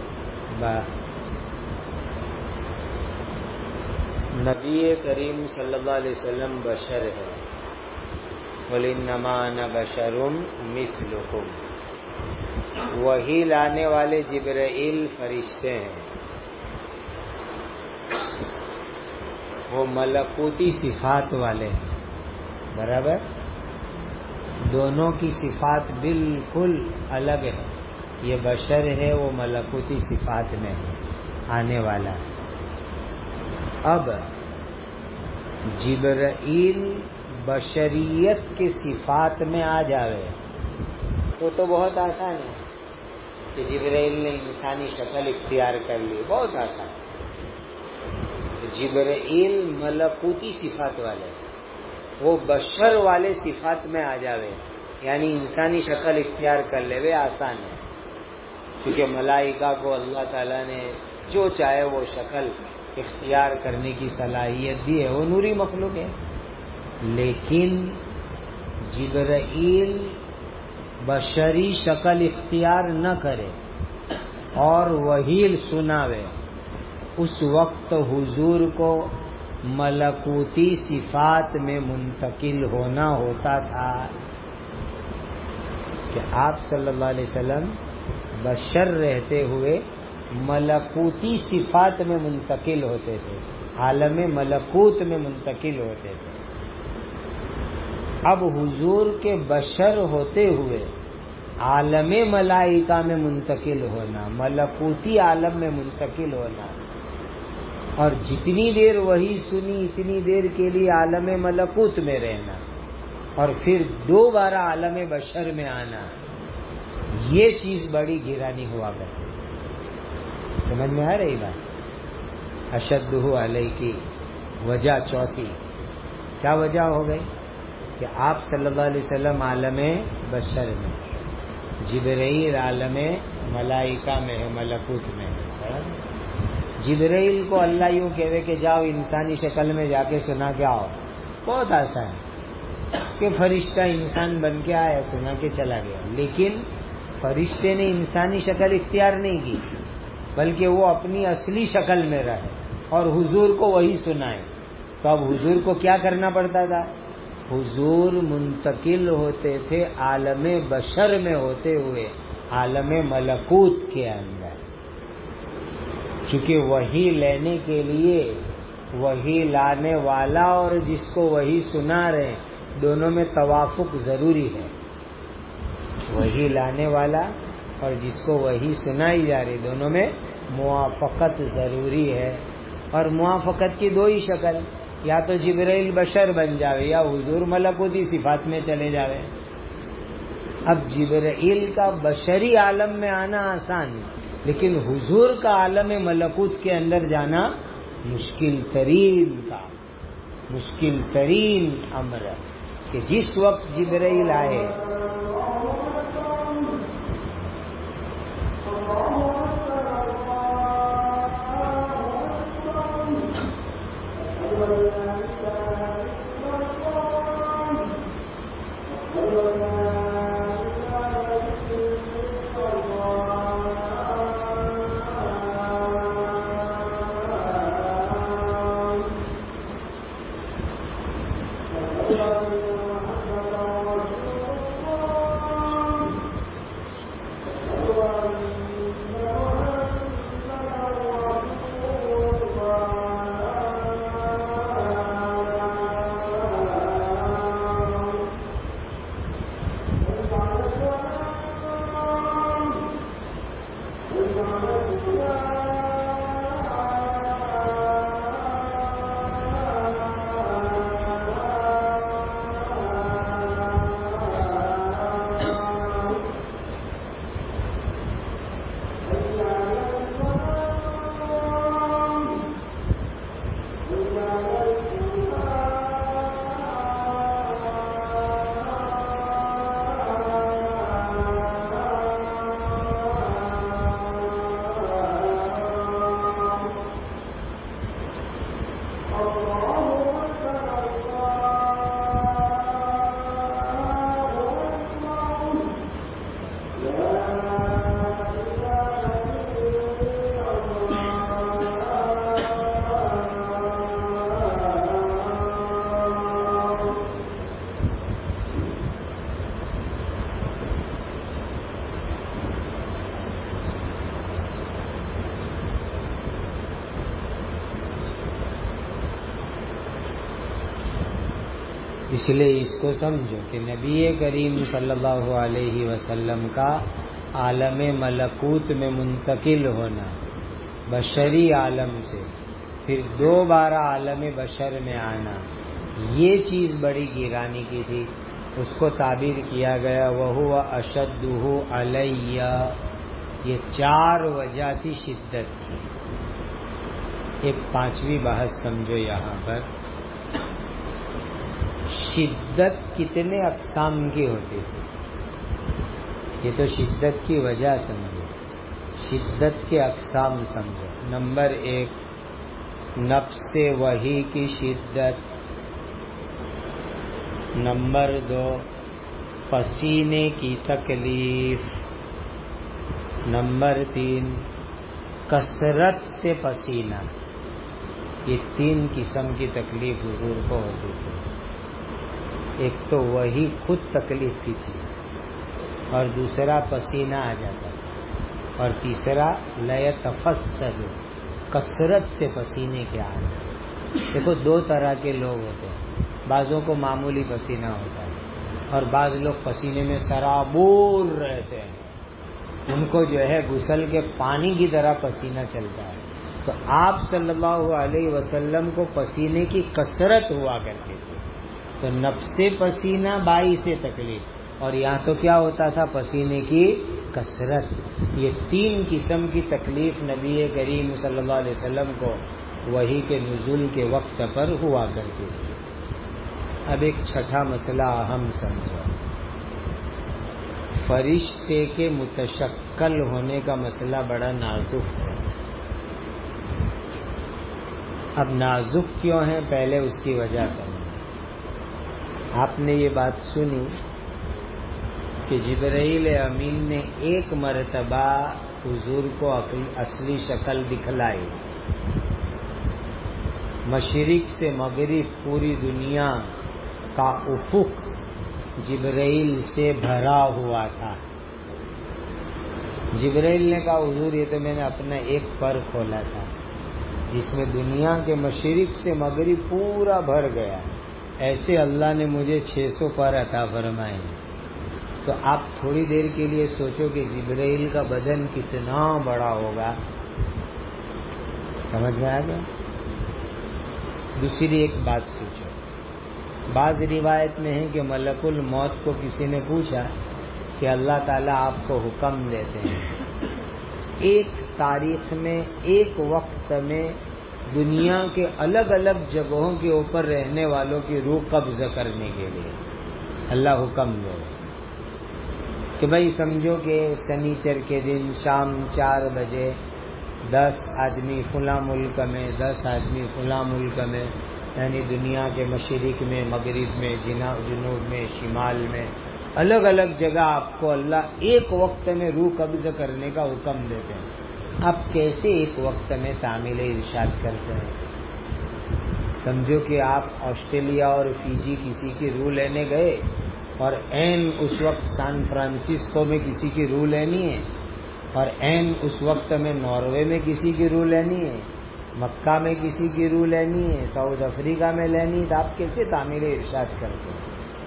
نبی کریم صلی اللہ علیہ وسلم بشر ہے، قُلْ إِنَّمَا أَنَا بَشَرٌ مِثْلُكُمْ. وحی لانے والے جبرائیل فرشتے ہیں، وہ ملکوتی صفات والے ہیں. برابر، دونوں کی صفات بالکل الگ ہے. یہ بشر ہے، وہ ملکوتی صفات میں ہے، آنے والا ہے. اب جبرائیل بشریت کی صفات میں آ جاوے وہ تو بہت آسان ہے کہ جبرائیل نے انسانی شکل اختیار کر لی، بہت آسان. جبرائیل ملکوتی صفات والے، وہ بشر والے صفات میں آ جاوے، یعنی انسانی شکل اختیار کر لے، وہ آسان ہے. چونکہ ملائکہ کو اللہ تعالیٰ نے جو چاہے وہ شکل اختیار کرنے کی صلاحیت دی ہے، وہ نوری مخلوق ہے. لیکن جبرائیل بشری شکل اختیار نہ کرے اور وحی سناوے، اس وقت حضور کو ملکوتی صفات میں منتقل ہونا ہوتا تھا کہ آپ صلی اللہ علیہ وسلم بشر رہتے ہوئے ملکوتی صفات میں منتقل ہوتے تھے، عالم ملکوت میں منتقل ہوتے تھے. اب حضور کے بشر ہوتے ہوئے عالم ملائکہ میں منتقل ہونا، ملکوتی عالم میں منتقل ہونا، اور جتنی دیر وحی سنی اتنی دیر کے لیے عالم ملکوت میں رہنا، اور پھر دوبارہ عالم بشر میں آنا، یہ چیز بڑی گرانی ہوا کرتی. سمجھ میں آ رہی بات؟ اشدہ علیہ کی وجہ چوتھی کیا وجہ ہو گئی کہ آپ صلی اللہ علیہ وسلم عالم بشر میں، جبرائیل عالم ملائکہ میں ہے، ملکوت میں ہے. جبرائیل کو اللہ یوں کہے کہ جاؤ انسانی شکل میں جا کے سنا کے آؤ، بہت آسان ہے کہ فرشتہ انسان بن کے آیا، سنا کے چلا گیا. لیکن فرشتے نے انسانی شکل اختیار نہیں کی، بلکہ وہ اپنی اصلی شکل میں رہے اور حضور کو وہی سنائے. تو اب حضور کو کیا کرنا پڑتا تھا؟ حضور منتقل ہوتے تھے عالم بشر میں ہوتے ہوئے عالم ملکوت کے اندر. چونکہ وحی لینے کے لیے وحی لانے والا اور جس کو وحی سنا رہے دونوں میں توافق ضروری ہے. وحی لانے والا اور جس کو وحی سنائی جا رہی دونوں میں موافقت ضروری ہے. اور موافقت کی دو ہی شکل، یا تو جبرائیل بشر بن جاوے یا حضور ملکوتی صفات میں چلے جاوے. اب جبرائیل کا بشری عالم میں آنا آسان، لیکن حضور کا عالم ملکوت کے اندر جانا مشکل ترین کا مشکل ترین امر ہے کہ جس وقت جبرائیل آئے اس لیے اس کو سمجھو کہ نبی کریم صلی اللہ علیہ وسلم کا عالم ملکوت میں منتقل ہونا بشری عالم سے پھر دوبارہ عالم بشر میں آنا، یہ چیز بڑی گرانی کی تھی، اس کو تعبیر کیا گیا وَهُوَ أَشَدُّهُ عَلَيَّ۔ یہ چار وجہ تھی شدت کی۔ ایک پانچویں بحث سمجھو یہاں پر، شدت کتنے اقسام کی ہوتی تھی؟ یہ تو شدت کی وجہ سمجھو، شدت کے اقسام سمجھو۔ نمبر ایک، نفس وحی کی شدت۔ نمبر دو، پسینے کی تکلیف۔ نمبر تین، کثرت سے پسینہ۔ یہ تین قسم کی تکلیف حضور کو ہوتی تھی۔ ایک تو وہی خود تکلیف کی چیز، اور دوسرا پسینہ آ جاتا تھا، اور تیسرا لیتفسد، کثرت سے پسینے کے آنا۔ دیکھو دو طرح کے لوگ ہوتے ہیں، بعضوں کو معمولی پسینہ ہوتا ہے اور بعض لوگ پسینے میں سرابور رہتے ہیں، ان کو جو ہے غسل کے پانی کی طرح پسینہ چلتا ہے۔ تو آپ صلی اللہ علیہ وسلم کو پسینے کی کثرت ہوا کرتی تھی، تو نفس پسینہ باعث تکلیف، اور یہاں تو کیا ہوتا تھا؟ پسینے کی کثرت۔ یہ تین قسم کی تکلیف نبی کریم صلی اللہ علیہ وسلم کو وحی کے نزول کے وقت پر ہوا کرتی تھی۔ اب ایک چھٹا مسئلہ اہم سمجھو، فرشتے کے متشکل ہونے کا مسئلہ بڑا نازک ہے۔ اب نازک کیوں ہے؟ پہلے اس کی وجہ سمجھو۔ آپ نے یہ بات سنی کہ جبرائیل امین نے ایک مرتبہ حضور کو اصلی شکل دکھلائی، مشرق سے مغرب پوری دنیا کا افق جبرائیل سے بھرا ہوا تھا۔ جبرائیل نے کہا حضور یہ تو میں نے اپنا ایک پر کھولا تھا جس میں دنیا کے مشرق سے مغرب پورا بھر گیا، ایسے اللہ نے مجھے چھ سو پر عطا فرمائے۔ تو آپ تھوڑی دیر کے لیے سوچو کہ جبرائیل کا بدن کتنا بڑا ہوگا، سمجھ میں آ گیا؟ دوسری ایک بات سوچو، بعض روایت میں ہے کہ ملک الموت کو کسی نے پوچھا کہ اللہ تعالیٰ آپ کو حکم دیتے ہیں ایک تاریخ میں ایک وقت میں دنیا کے الگ الگ جگہوں کے اوپر رہنے والوں کی روح قبض کرنے کے لیے، اللہ حکم دے کہ بھائی سمجھو کہ سنیچر کے دن شام چار بجے دس آدمی فلاں ملک میں، دس آدمی فلاں ملک میں، یعنی دنیا کے مشرق میں، مغرب میں، جنوب میں، شمال میں، الگ الگ جگہ آپ کو اللہ ایک وقت میں روح قبض کرنے کا حکم دیتے ہیں۔ آپ کیسے ایک وقت میں تعمیل ارشاد کرتے ہیں؟ سمجھو کہ آپ آسٹریلیا اور فیجی کسی کی روح لینے گئے اور عین اس وقت سان فرانسسکو میں کسی کی روح لینی ہے، اور عین اس وقت میں ناروے میں کسی کی روح لینی ہے، مکہ میں کسی کی روح لینی ہے، ساؤتھ افریقہ میں لینی ہے، تو آپ کیسے تعمیل ارشاد کرتے ہیں؟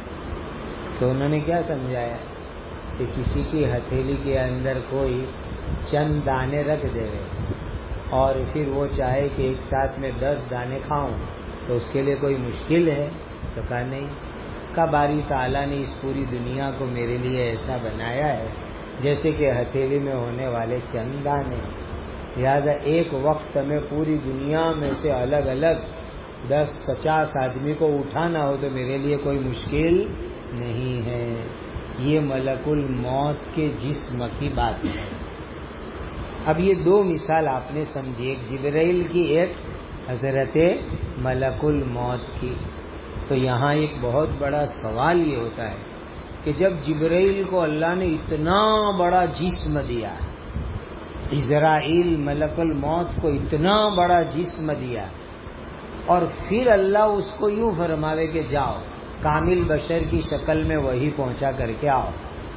تو انہوں نے کیا سمجھایا کہ کسی کی ہتھیلی کے اندر کوئی چند دانے رکھ دے اور پھر وہ چاہے کہ ایک ساتھ میں دس دانے کھاؤں تو اس کے لیے کوئی مشکل ہے؟ تو کہا نہیں، کہا باری تعالیٰ نے اس پوری دنیا کو میرے لیے ایسا بنایا ہے جیسے کہ ہتھیلی میں ہونے والے چند دانے، لہذا ایک وقت میں پوری دنیا میں سے الگ الگ دس پچاس آدمی کو اٹھانا ہو تو میرے لیے کوئی مشکل نہیں ہے۔ یہ ملک الموت کے جسم کی بات ہے۔ اب یہ دو مثال آپ نے سمجھی، ایک جبرائیل کی، ایک حضرت ملک الموت کی۔ تو یہاں ایک بہت بڑا سوال یہ ہوتا ہے کہ جب جبرائیل کو اللہ نے اتنا بڑا جسم دیا، عزرائیل ملک الموت کو اتنا بڑا جسم دیا، اور پھر اللہ اس کو یوں فرماوے کہ جاؤ کامل بشر کی شکل میں وہی پہنچا کر کے آؤ۔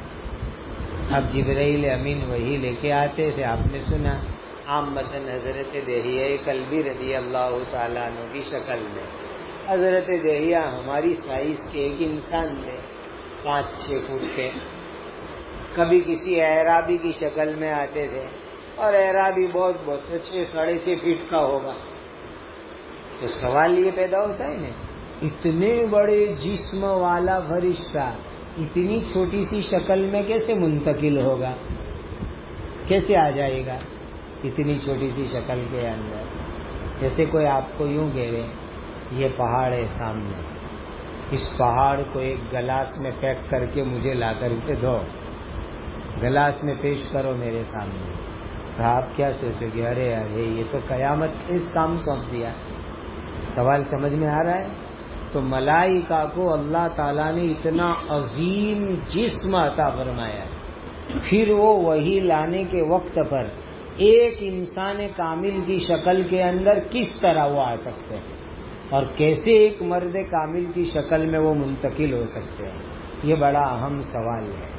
اب جبرائیل امین وہی لے کے آتے تھے، آپ نے سنا عام متن حضرت دہیہ کلبی رضی اللہ تعالیٰ عنہ کی شکل میں، حضرت دہیا ہماری سائز کے ایک انسان تھے، پانچ چھ فٹ کے. کبھی کسی اعرابی کی شکل میں آتے تھے، اور اعرابی بہت بہت چھ ساڑھے چھ فٹ کا ہوگا. تو سوال یہ پیدا ہوتا ہے نا، اتنے بڑے جسم والا فرشتہ اتنی چھوٹی سی شکل میں کیسے منتقل ہوگا، کیسے آ جائے گا اتنی چھوٹی سی شکل کے اندر؟ جیسے کوئی آپ کو یوں کہہ رہے یہ پہاڑ ہے سامنے، اس پہاڑ کو ایک گلاس میں پیک کر کے مجھے لا کر کے دو، گلاس میں پیش کرو میرے سامنے. تو آپ کیا سوچو گے؟ ارے ارے یہ تو قیامت اس کام سونپ دیا. سوال سمجھ میں آ رہا ہے؟ تو ملائکہ کو اللہ تعالیٰ نے اتنا عظیم جسم عطا فرمایا، پھر وہ وہی لانے کے وقت پر ایک انسان کامل کی شکل کے اندر کس طرح وہ آ سکتے ہیں، اور کیسے ایک مرد کامل کی شکل میں وہ منتقل ہو سکتے ہیں؟ یہ بڑا اہم سوال ہے.